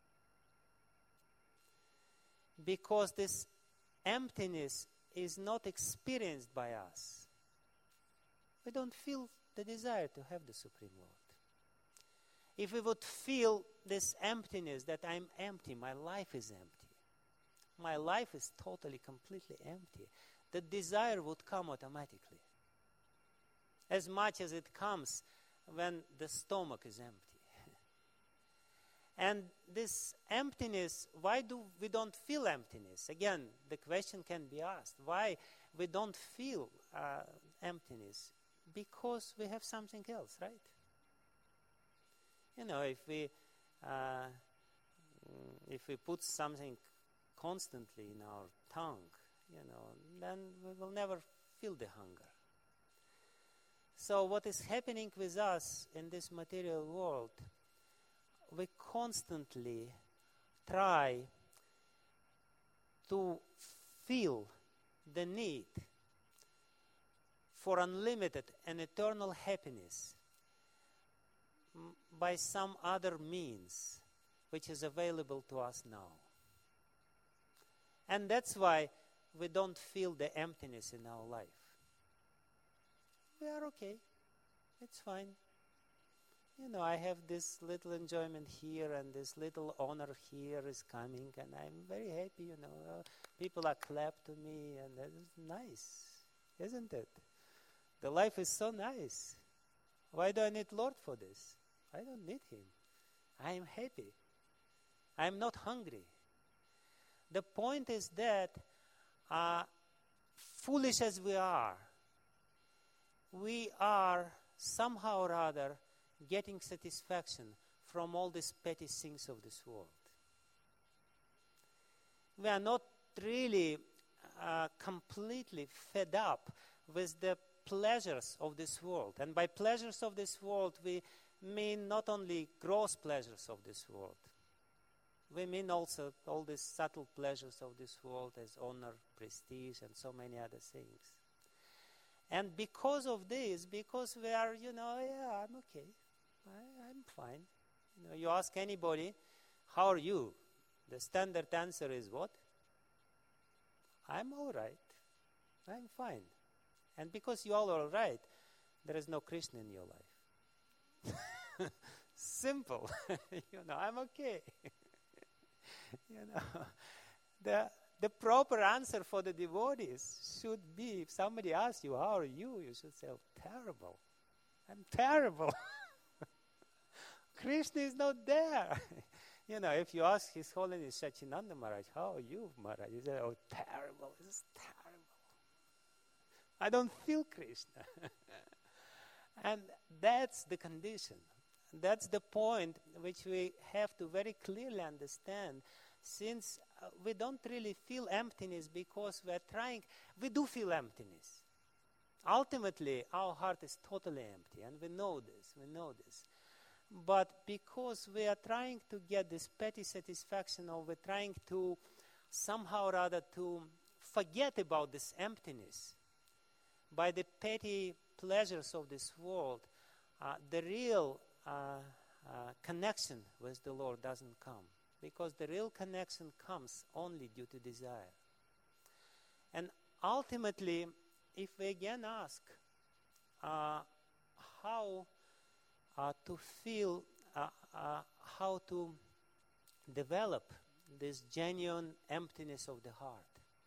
S2: Because this emptiness is not experienced by us. We don't feel the desire to have the Supreme Lord. If we would feel this emptiness, that I'm empty, my life is empty, my life is totally, completely empty, the desire would come automatically. As much as it comes when the stomach is empty. And this emptiness, why do we don't feel emptiness? Again, the question can be asked. Why we don't feel uh, emptiness? Because we have something else, right? You know, if we uh, if we put something constantly in our tongue, you know, then we will never feel the hunger. So what is happening with us in this material world, we constantly try to feel the need for unlimited and eternal happiness m- by some other means which is available to us now. And that's why we don't feel the emptiness in our life. We are okay. It's fine. You know, I have this little enjoyment here and this little honor here is coming, and I'm very happy, you know. Uh, people are clap to me, and that is nice, isn't it? The life is so nice. Why do I need Lord for this? I don't need Him. I am happy. I am not hungry. The point is that, uh, foolish as we are, we are somehow or other getting satisfaction from all these petty things of this world. We are not really uh, completely fed up with the pleasures of this world. And by pleasures of this world, we mean not only gross pleasures of this world. We mean also all these subtle pleasures of this world as honor, prestige, and so many other things. And because of this, because we are, you know, yeah, I'm okay. I, I'm fine. You know, you ask anybody, how are you? The standard answer is what? I'm all right. I'm fine. And because you all are all right, there is no Krishna in your life. Simple. You know, I'm okay. You know, the the proper answer for the devotees should be, if somebody asks you, how are you? You should say, oh, terrible. I'm terrible. Krishna is not there. You know, if you ask His Holiness Sachinanda Maharaj, how are you, Maharaj? You say, oh, terrible. This is terrible. I don't feel Krishna. And that's the condition. That's the point which we have to very clearly understand, since uh, we don't really feel emptiness because we're trying, we do feel emptiness. Ultimately, our heart is totally empty, and we know this, we know this. But because we are trying to get this petty satisfaction, or we're trying to somehow or other to forget about this emptiness by the petty pleasures of this world, uh, the real uh, uh, connection with the Lord doesn't come. Because the real connection comes only due to desire. And ultimately, if we again ask uh, how uh, to feel, uh, uh, how to develop this genuine emptiness of the heart,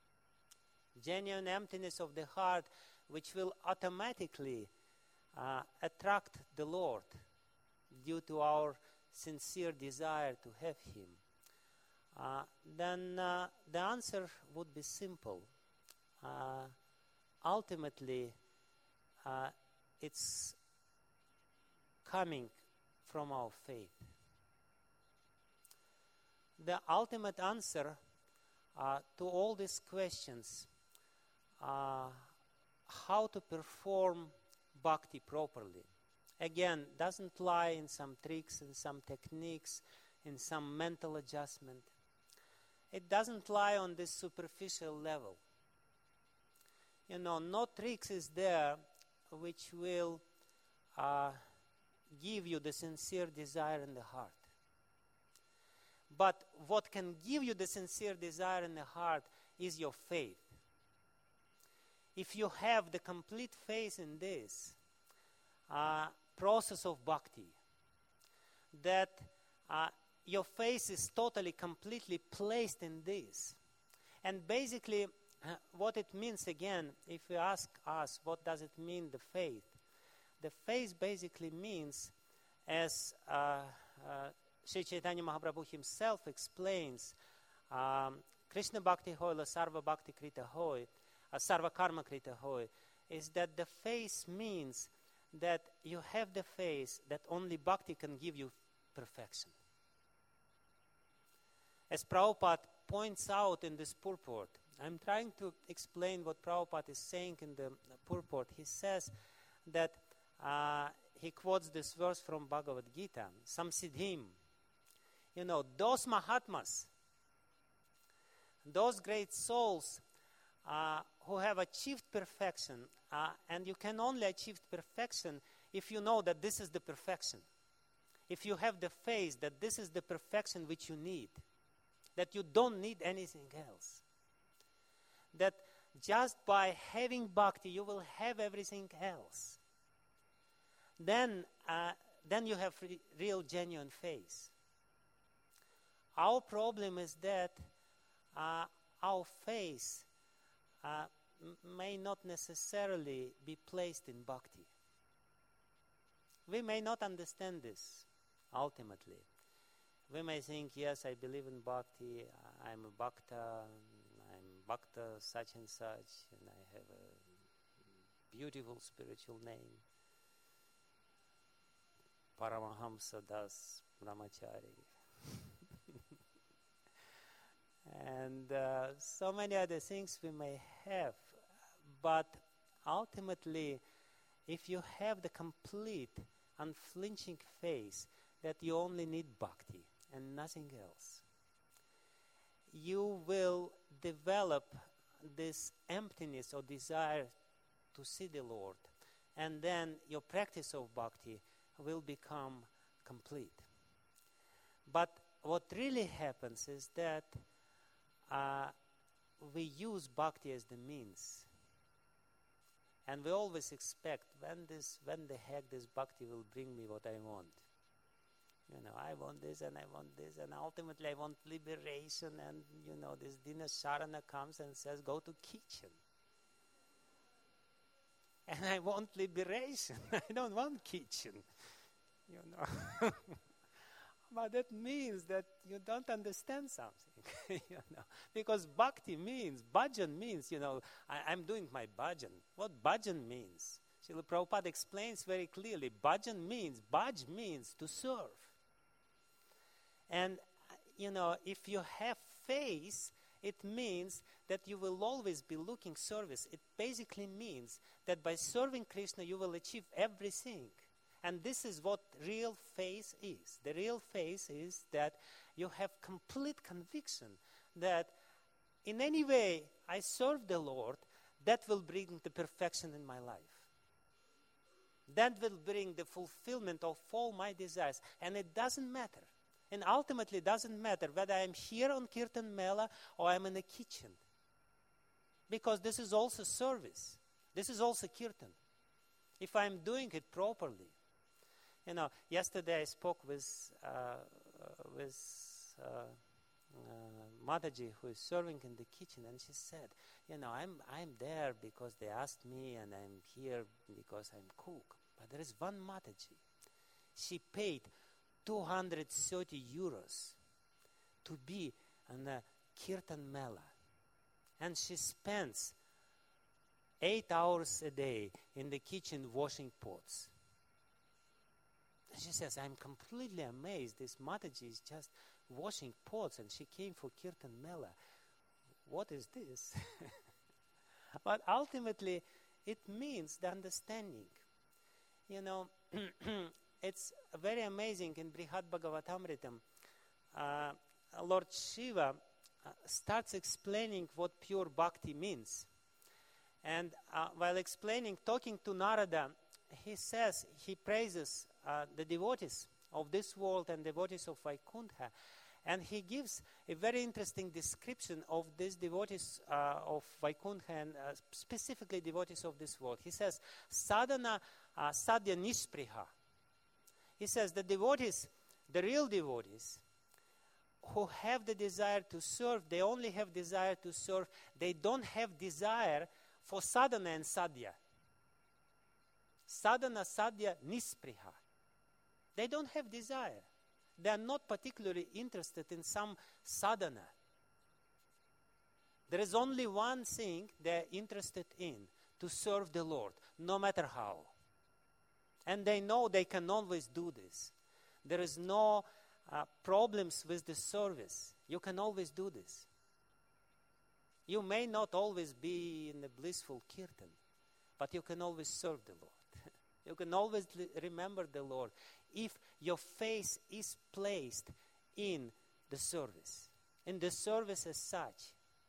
S2: genuine emptiness of the heart which will automatically uh, attract the Lord due to our sincere desire to have Him, uh, then uh, the answer would be simple. Uh, ultimately, uh, it's coming from our faith. The ultimate answer uh, to all these questions, uh, how to perform bhakti properly, again, doesn't lie in some tricks, in some techniques, in some mental adjustment. It doesn't lie on this superficial level. You know, no tricks is there which will uh, give you the sincere desire in the heart. But what can give you the sincere desire in the heart is your faith. If you have the complete faith in this uh, process of bhakti, that uh, your faith is totally, completely placed in this. And basically, uh, what it means again, if you ask us, what does it mean, the faith? The faith basically means, as uh, uh, Sri Chaitanya Mahaprabhu himself explains, um, Krishna Bhakti Hoy, la Sarva Bhakti Krita Hoy, uh, Sarva Karma Krita Hoy, is that the faith means that you have the faith that only bhakti can give you perfection. As Prabhupada points out in this purport, I'm trying to explain what Prabhupada is saying in the purport. He says that uh, he quotes this verse from Bhagavad Gita, Samsiddhim. You know, those Mahatmas those great souls uh, who have achieved perfection, uh, and you can only achieve perfection if you know that this is the perfection. If you have the faith that this is the perfection which you need, that you don't need anything else. That just by having bhakti, you will have everything else. Then, uh, then you have re- real, genuine faith. Our problem is that uh, our faith uh, m- may not necessarily be placed in bhakti. We may not understand this ultimately. We may think, yes, I believe in bhakti, I'm a bhakta, I'm bhakta such and such, and I have a beautiful spiritual name. Paramahamsa Das Brahmachari. And uh, so many other things we may have. But ultimately, if you have the complete, unflinching faith that you only need bhakti and nothing else, you will develop this emptiness or desire to see the Lord. And then your practice of bhakti will become complete. But what really happens is that uh, we use bhakti as the means. And we always expect, when this, when the heck this bhakti will bring me what I want. You know, I want this and I want this, and ultimately I want liberation, and, you know, this Dina Sharana comes and says, go to kitchen. And I want liberation. I don't want kitchen. You know. But that means that you don't understand something. You know. Because bhakti means, bhajan means, you know, I, I'm doing my bhajan. What bhajan means? Srila Prabhupada explains very clearly. Bhajan means, bhaj means to serve. And, you know, if you have faith, it means that you will always be looking service. It basically means that by serving Krishna, you will achieve everything. And this is what real faith is. The real faith is that you have complete conviction that in any way I serve the Lord, that will bring the perfection in my life. That will bring the fulfillment of all my desires. And it doesn't matter. And ultimately it doesn't matter whether I'm here on Kirtan Mela or I'm in a kitchen. Because this is also service. This is also Kirtan. If I'm doing it properly. You know, yesterday I spoke with uh, uh, with uh, uh, Mataji, who is serving in the kitchen, and she said, you know, I'm I'm there because they asked me, and I'm here because I'm cook. But there is one Mataji. She paid two hundred thirty euros to be on a Kirtan Mela. And she spends eight hours a day in the kitchen washing pots. And she says, I'm completely amazed. This Mataji is just washing pots, and she came for Kirtan Mela. What is this? But ultimately, it means the understanding. You know, it's very amazing in Brihad Bhagavatamritam. Uh, Lord Shiva uh, starts explaining what pure bhakti means. And uh, while explaining, talking to Narada, he says, he praises uh, the devotees of this world and devotees of Vaikuntha. And he gives a very interesting description of these devotees uh, of Vaikuntha and uh, specifically devotees of this world. He says, sadhana uh, sadhya nispriha. He says the devotees, the real devotees, who have the desire to serve, they only have desire to serve. They don't have desire for sadhana and sadhya. Sadhana, sadhya, nispriha. They don't have desire. They are not particularly interested in some sadhana. There is only one thing they are interested in, to serve the Lord, no matter how. And they know they can always do this. There is no uh, problems with the service. You can always do this. You may not always be in a blissful kirtan, but you can always serve the Lord. You can always li- remember the Lord if your faith is placed in the service, in the service as such.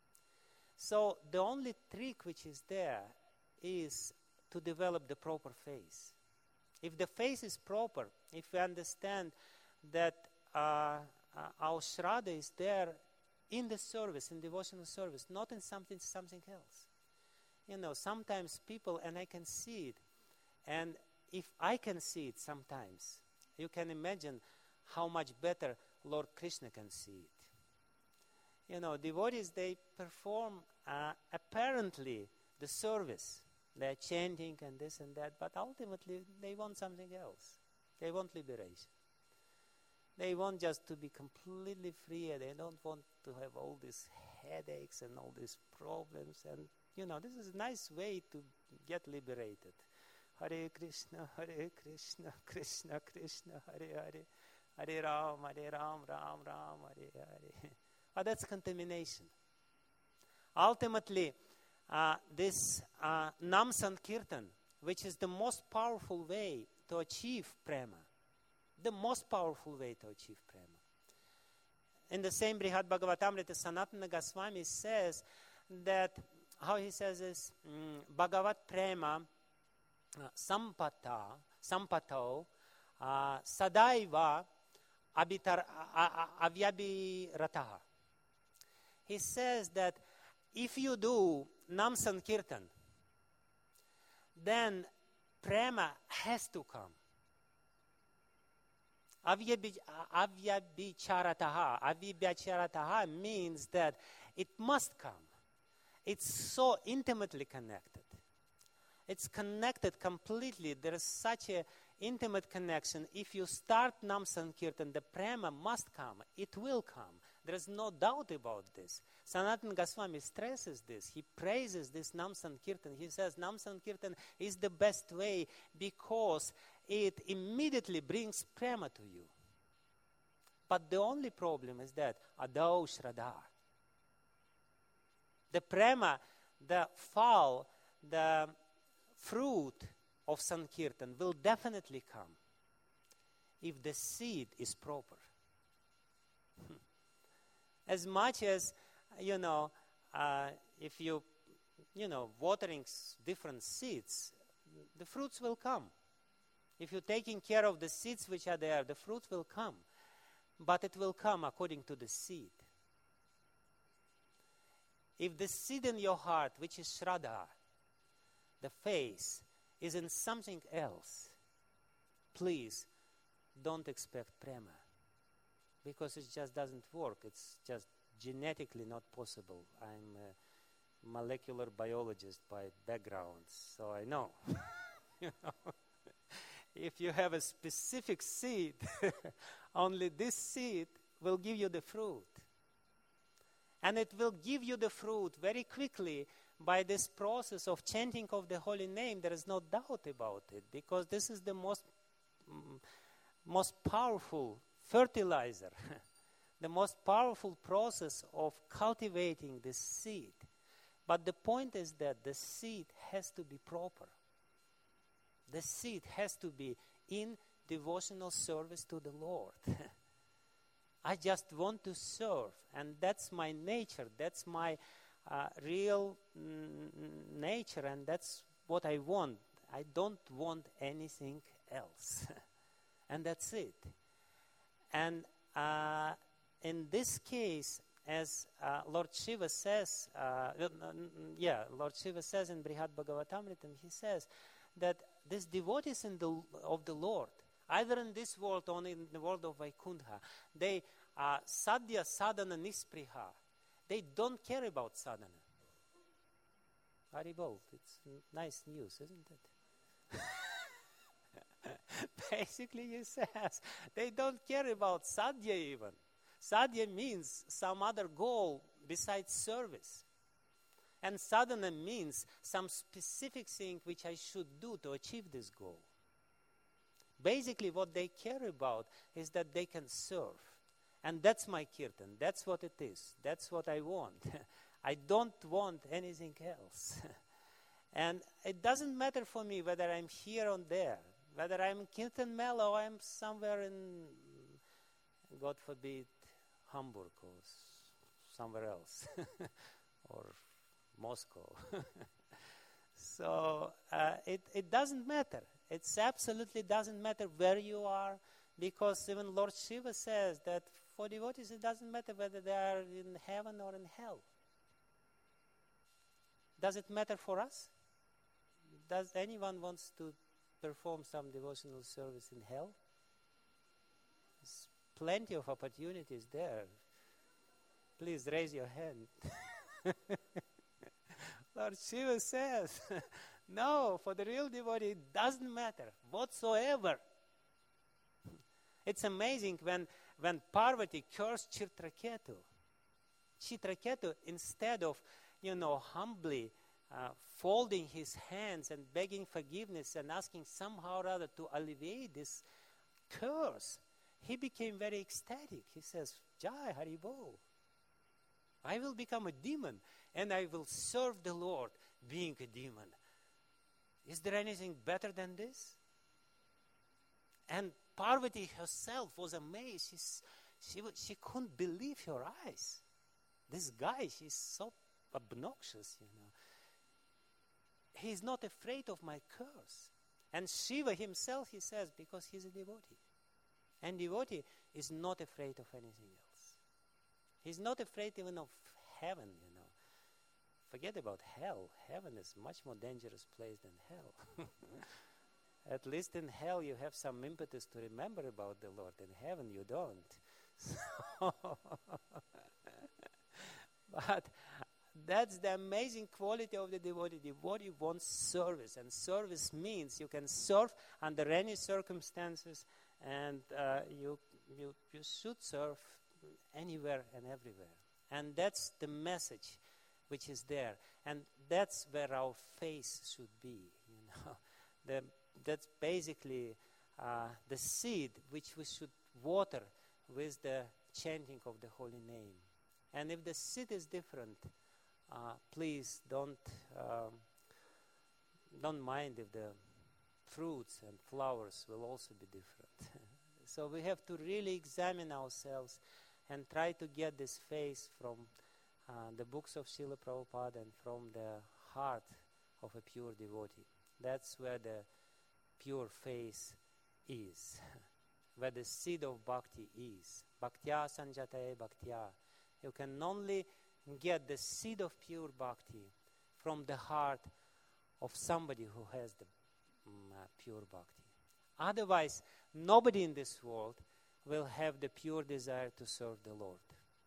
S2: So the only trick which is there is to develop the proper face. If the face is proper, if we understand that uh, uh, our Shraddha is there in the service, in devotional service, not in something something else. You know, sometimes people, and I can see it, and if I can see it sometimes, you can imagine how much better Lord Krishna can see it. You know, devotees, they perform uh, apparently the service. They're chanting and this and that, but ultimately they want something else. They want liberation. They want just to be completely free. They don't want to have all these headaches and all these problems. And, you know, this is a nice way to get liberated. Hare Krishna, Hare Krishna, Krishna Krishna, Hare Hare, Hare Ram, Hare Ram, Ram Ram, Hare Hare. But that's contamination. Ultimately, uh, this uh, Nam Sankirtan, which is the most powerful way to achieve prema, the most powerful way to achieve prema. In the same Brihad Bhagavatamrita, Sanatana Goswami says that, how he says is, mm, Bhagavat prema uh, sampata, sampato uh, sadaiva abitar, avyabhirataha. He says that if you do Nam Sankirtan, then prema has to come. Avyabhicharataha. Avyabhicharataha means that it must come. It's so intimately connected. It's connected completely. There is such an intimate connection. If you start Nam Sankirtan, the prema must come. It will come. There is no doubt about this. Sanatana Goswami stresses this. He praises this Nam Sankirtan. He says Nam Sankirtan is the best way because it immediately brings prema to you. But the only problem is that adau shraddha. The prema, the fall, the fruit of Sankirtan will definitely come if the seed is proper. As much as, you know, uh, if you, you know, watering s- different seeds, the fruits will come. If you're taking care of the seeds which are there, the fruit will come. But it will come according to the seed. If the seed in your heart, which is Shraddha, the face, is in something else, please don't expect prema. Because it just doesn't work. It's just genetically not possible. I'm a molecular biologist by background, so I know. You know, if you have a specific seed, only this seed will give you the fruit. And it will give you the fruit very quickly by this process of chanting of the holy name. There is no doubt about it, because this is the most, mm, most powerful fertilizer, the most powerful process of cultivating the seed. But the point is that the seed has to be proper. The seed has to be in devotional service to the Lord. I just want to serve, and that's my nature. That's my uh, real mm, nature, and that's what I want. I don't want anything else. And that's it. And uh, in this case, as uh, Lord Shiva says, uh, yeah, Lord Shiva says in Brihad Bhagavatamrita, he says that these devotees in the, of the Lord, either in this world or in the world of Vaikuntha, they are sadhya sadhana nispriha. They don't care about sadhana. Haribol, it's nice news, isn't it? Basically, he says they don't care about sadhya even. Sadhya means some other goal besides service. And sadhana means some specific thing which I should do to achieve this goal. Basically, what they care about is that they can serve. And that's my kirtan. That's what it is. That's what I want. I don't want anything else. And it doesn't matter for me whether I'm here or there. Whether I'm in Kirtan Mela or I'm somewhere in, God forbid, Hamburg or s- somewhere else. Or Moscow. So uh, it, it doesn't matter. It absolutely doesn't matter where you are, because even Lord Shiva says that for devotees it doesn't matter whether they are in heaven or in hell. Does it matter for us? Does anyone wants to perform some devotional service in hell? There's plenty of opportunities there. Please raise your hand. Lord Shiva says, no, for the real devotee, it doesn't matter whatsoever. It's amazing when, when Parvati cursed Chitraketu. Chitraketu, instead of, you know, humbly uh, folding his hands and begging forgiveness and asking somehow or other to alleviate this curse, he became very ecstatic. He says, Jai Haribol. I will become a demon and I will serve the Lord being a demon. Is there anything better than this? And Parvati herself was amazed. She's, she, she couldn't believe her eyes. This guy, she's so obnoxious, you know. He's not afraid of my curse. And Shiva himself, he says, because he's a devotee. And devotee is not afraid of anything else. He's not afraid even of heaven, you know. Forget about hell. Heaven is a much more dangerous place than hell. At least in hell you have some impetus to remember about the Lord. In heaven you don't. So but that's the amazing quality of the devotee. The devotee wants service, and service means you can serve under any circumstances, and uh, you, you, you should serve anywhere and everywhere. And that's the message which is there. And that's where our faith should be, you know. The, that's basically uh, the seed which we should water with the chanting of the holy name. And if the seed is different, uh, please don't um, don't mind if the fruits and flowers will also be different. So we have to really examine ourselves and try to get this faith from uh, the books of Srila Prabhupada and from the heart of a pure devotee. That's where the pure faith is, where the seed of bhakti is. Bhaktya sanjataye bhaktya. You can only get the seed of pure bhakti from the heart of somebody who has the um, uh, pure bhakti. Otherwise, nobody in this world will have the pure desire to serve the Lord.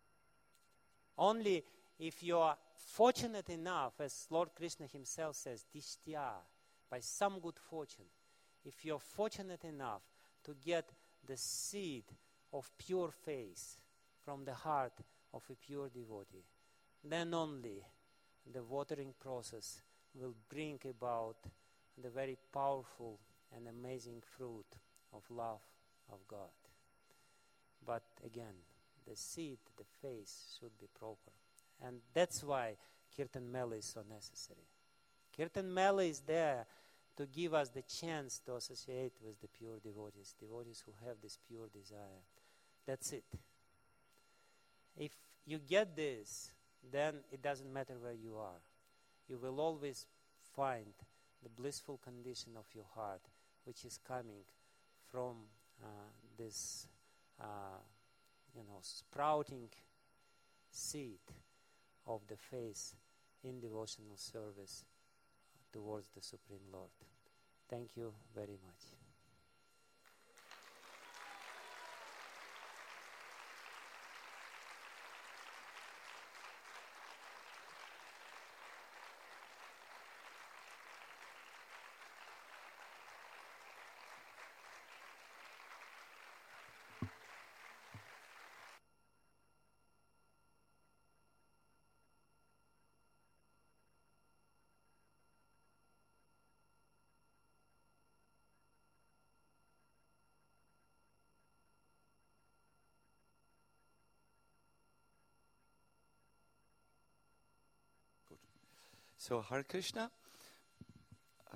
S2: Only if you are fortunate enough, as Lord Krishna himself says, dishtya, by some good fortune, if you are fortunate enough to get the seed of pure faith from the heart of a pure devotee, then only the watering process will bring about the very powerful and amazing fruit of love of God. But again, the seed, the faith should be proper. And that's why Kirtan Mela is so necessary. Kirtan Mela is there to give us the chance to associate with the pure devotees, devotees who have this pure desire. That's it. If you get this, then it doesn't matter where you are. You will always find the blissful condition of your heart, which is coming from uh, this, uh, you know, sprouting seed of the faith in devotional service towards the Supreme Lord. Thank you very much.
S3: So, Hare Krishna, uh,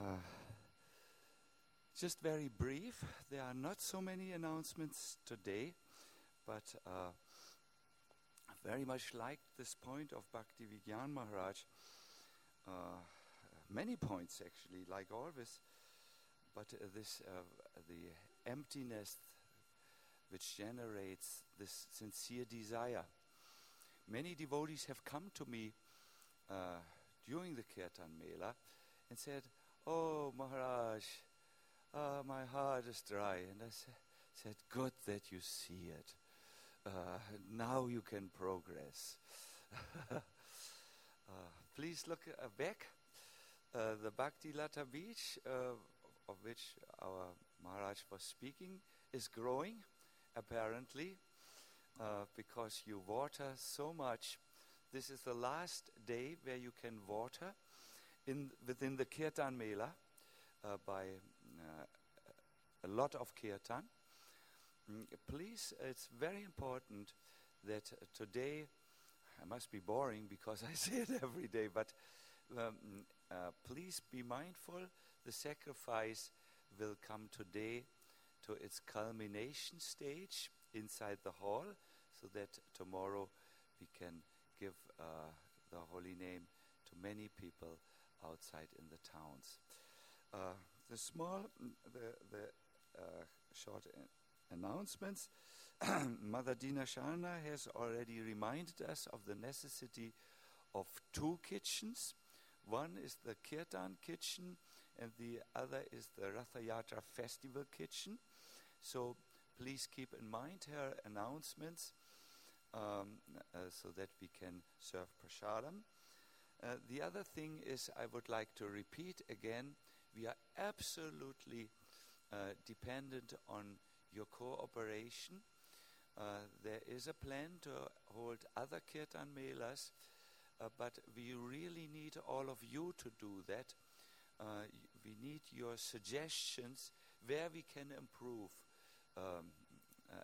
S3: just very brief. There are not so many announcements today, but uh, I very much like this point of Bhakti Vigyan Maharaj, uh, many points actually, like always, but uh, this uh, the emptiness which generates this sincere desire. Many devotees have come to me uh, during the Kirtan Mela and said, "Oh Maharaj, uh, my heart is dry." And I sa- said, "Good that you see it. Uh, now you can progress." uh, please look uh, back. Uh, the Bhakti Lata Beach, uh, of which our Maharaj was speaking, is growing, apparently, uh, because you water so much. This is the last day where you can water in within the Kirtan Mela uh, by uh, a lot of Kirtan. Mm, please, it's very important that uh, today, I must be boring because I say it every day, but um, uh, please be mindful, the sacrifice will come today to its culmination stage inside the hall, so that tomorrow we can give uh, the holy name to many people outside in the towns. Uh, the small, the, the uh, short a- announcements. Mother Dina Sharna has already reminded us of the necessity of two kitchens. One is the Kirtan kitchen, and the other is the Ratha Yatra festival kitchen. So please keep in mind her announcements um, uh, so that we can serve prasadam. Uh, the other thing is, I would like to repeat again, we are absolutely uh, dependent on your cooperation. Uh, there is a plan to hold other Kirtan Melas, uh, but we really need all of you to do that. Uh, y- we need your suggestions where we can improve. Um, uh,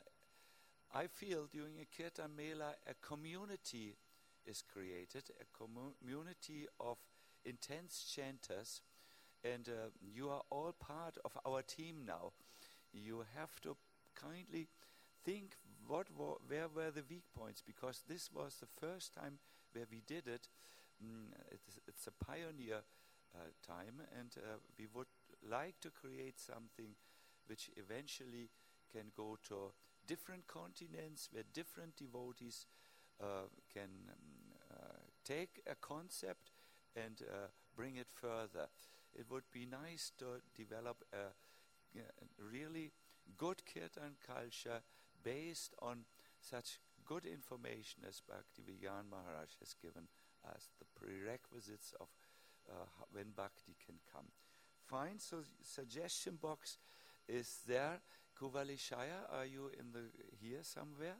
S3: I feel during a Kirtan Mela, a community is created, a commu- community of intense chanters, and uh, you are all part of our team now. You have to kindly think what wa- where were the weak points, because this was the first time where we did it. Mm, it's, it's a pioneer uh, time, and uh, we would like to create something which eventually can go to different continents, where different devotees uh, can um, uh, take a concept and uh, bring it further. It would be nice to develop a, a really good Kirtan culture based on such good information as Bhakti Vigyan Maharaj has given us, the prerequisites of uh, ho- when Bhakti can come. Fine, so suggestion box is there. Kuvali Shaya, are you in the here somewhere?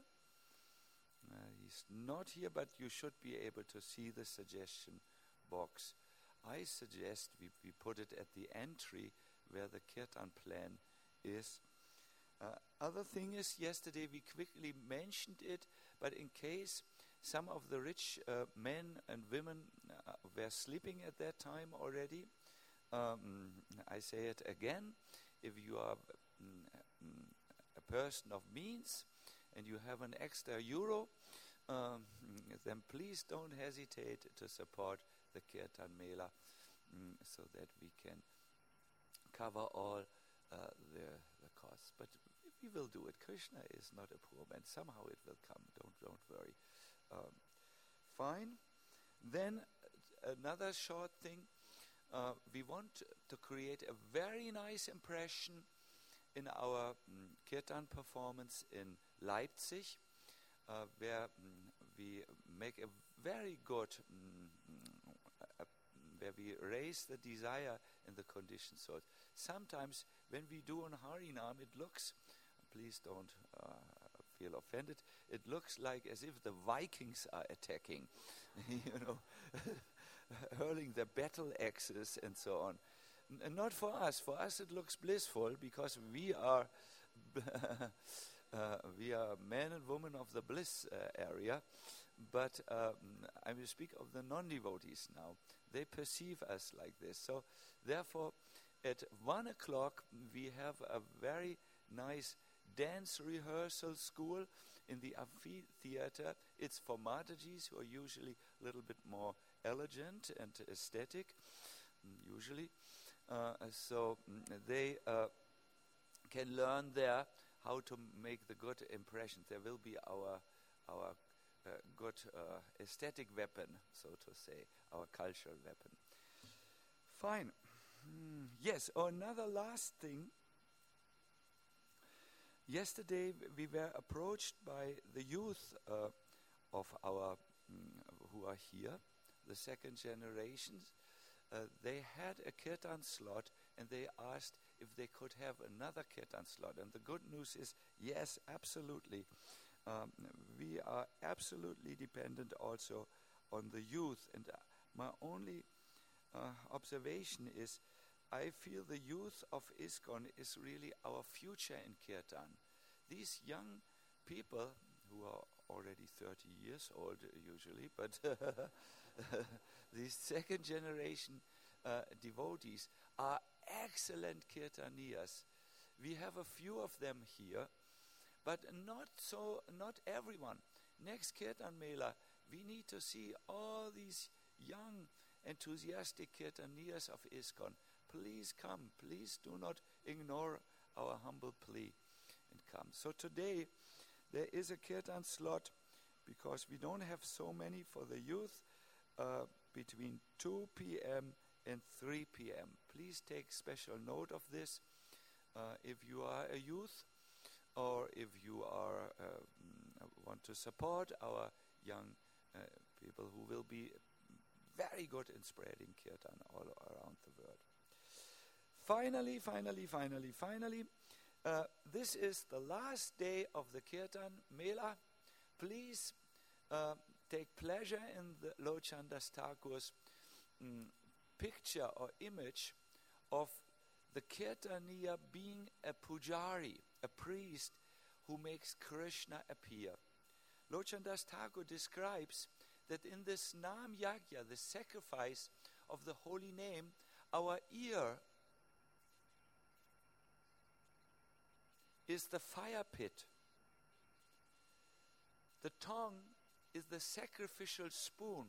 S3: Uh, he's not here, but you should be able to see the suggestion box. I suggest we, we put it at the entry where the Kirtan plan is. Uh, other thing is, yesterday we quickly mentioned it, but in case some of the rich uh, men and women uh, were sleeping at that time already, um, I say it again, if you are mm, mm, a person of means and you have an extra euro, um, then please don't hesitate to support the Kirtan Mela mm, so that we can cover all uh, the, the costs. But we will do it. Krishna is not a poor man. Somehow it will come. Don't don't worry. Um, fine. Then uh, another short thing. Uh, we want to create a very nice impression in our mm, Kirtan performance in Leipzig, uh, where mm, we make a very good, mm, mm, uh, where we raise the desire in the conditions. So sometimes when we do on Harinam, it looks, please don't uh, feel offended, it looks like as if the Vikings are attacking, you know, hurling their battle axes and so on. N- not for us. For us it looks blissful because we are uh, we are men and women of the bliss uh, area. But um, I will speak of the non-devotees now. They perceive us like this. So therefore, at one o'clock we have a very nice dance rehearsal school in the amphitheater. It's for Matajis who are usually a little bit more elegant and aesthetic, mm, usually. Uh, so mm, they uh, can learn there how to make the good impressions. There will be our our uh, good uh, aesthetic weapon, so to say, our cultural weapon. Fine. Mm, yes, another last thing. Yesterday we were approached by the youth uh, of our mm, who are here, the second generations. Uh, they had a kirtan slot and they asked if they could have another kirtan slot. And the good news is, yes, absolutely. Um, we are absolutely dependent also on the youth. And uh, my only uh, observation is, I feel the youth of ISKCON is really our future in kirtan. These young people, who are already thirty years old usually, but these second generation uh, devotees are excellent kirtaniyas. We have a few of them here, but not so, not everyone. Next Kirtan Mela, we need to see all these young, enthusiastic kirtaniyas of ISKCON. Please come, please do not ignore our humble plea and come. So today there is a kirtan slot because we don't have so many for the youth uh, between two p.m. and three p.m. Please take special note of this. Uh, if you are a youth or if you are uh, want to support our young uh, people who will be very good in spreading kirtan all around the world. Finally, finally, finally, finally, uh, this is the last day of the Kirtan Mela. Please uh, take pleasure in the Lochandas Thakur's mm, picture or image of the Kirtaniya being a pujari, a priest who makes Krishna appear. Lochandas Thakur describes that in this Nam Yagya, the sacrifice of the holy name, our ear is the fire pit. The tongue is the sacrificial spoon.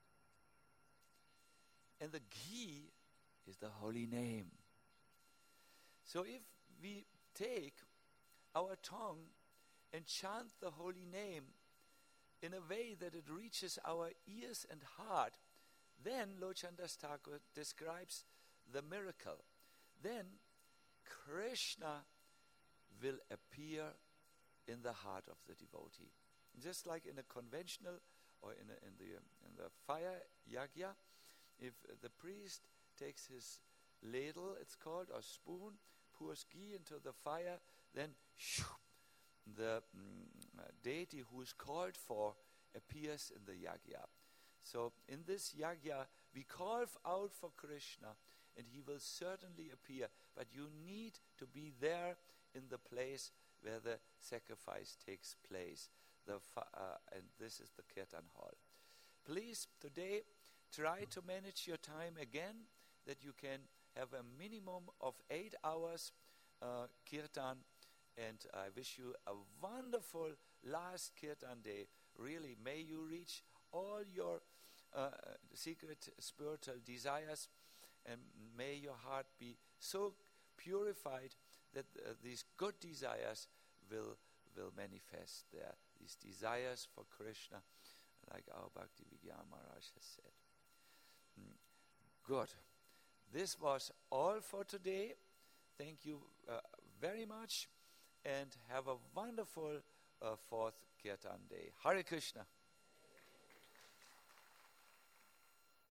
S3: And the ghee is the holy name. So if we take our tongue and chant the holy name in a way that it reaches our ears and heart, then Lochandas Thakur describes the miracle. Then Krishna will appear in the heart of the devotee. Just like in a conventional or in, a, in the um, in the fire yagya, if uh, the priest takes his ladle, it's called, or spoon, pours ghee into the fire, then shoo, the mm, uh, deity who is called for appears in the yagya. So in this yagya, we call out for Krishna, and he will certainly appear. But you need to be there in the place where the sacrifice takes place. The fa- uh, and this is the Kirtan Hall. Please, today, try to manage your time again, that you can have a minimum of eight hours uh, Kirtan. And I wish you a wonderful last Kirtan day. Really, may you reach all your uh, secret spiritual desires, and may your heart be so purified that uh, these good desires will will manifest there. These desires for Krishna, like our Bhakti Vigyan Maharaj has said. Mm. Good. This was all for today. Thank you uh, very much, and have a wonderful uh, fourth Kirtan day. Hare Krishna.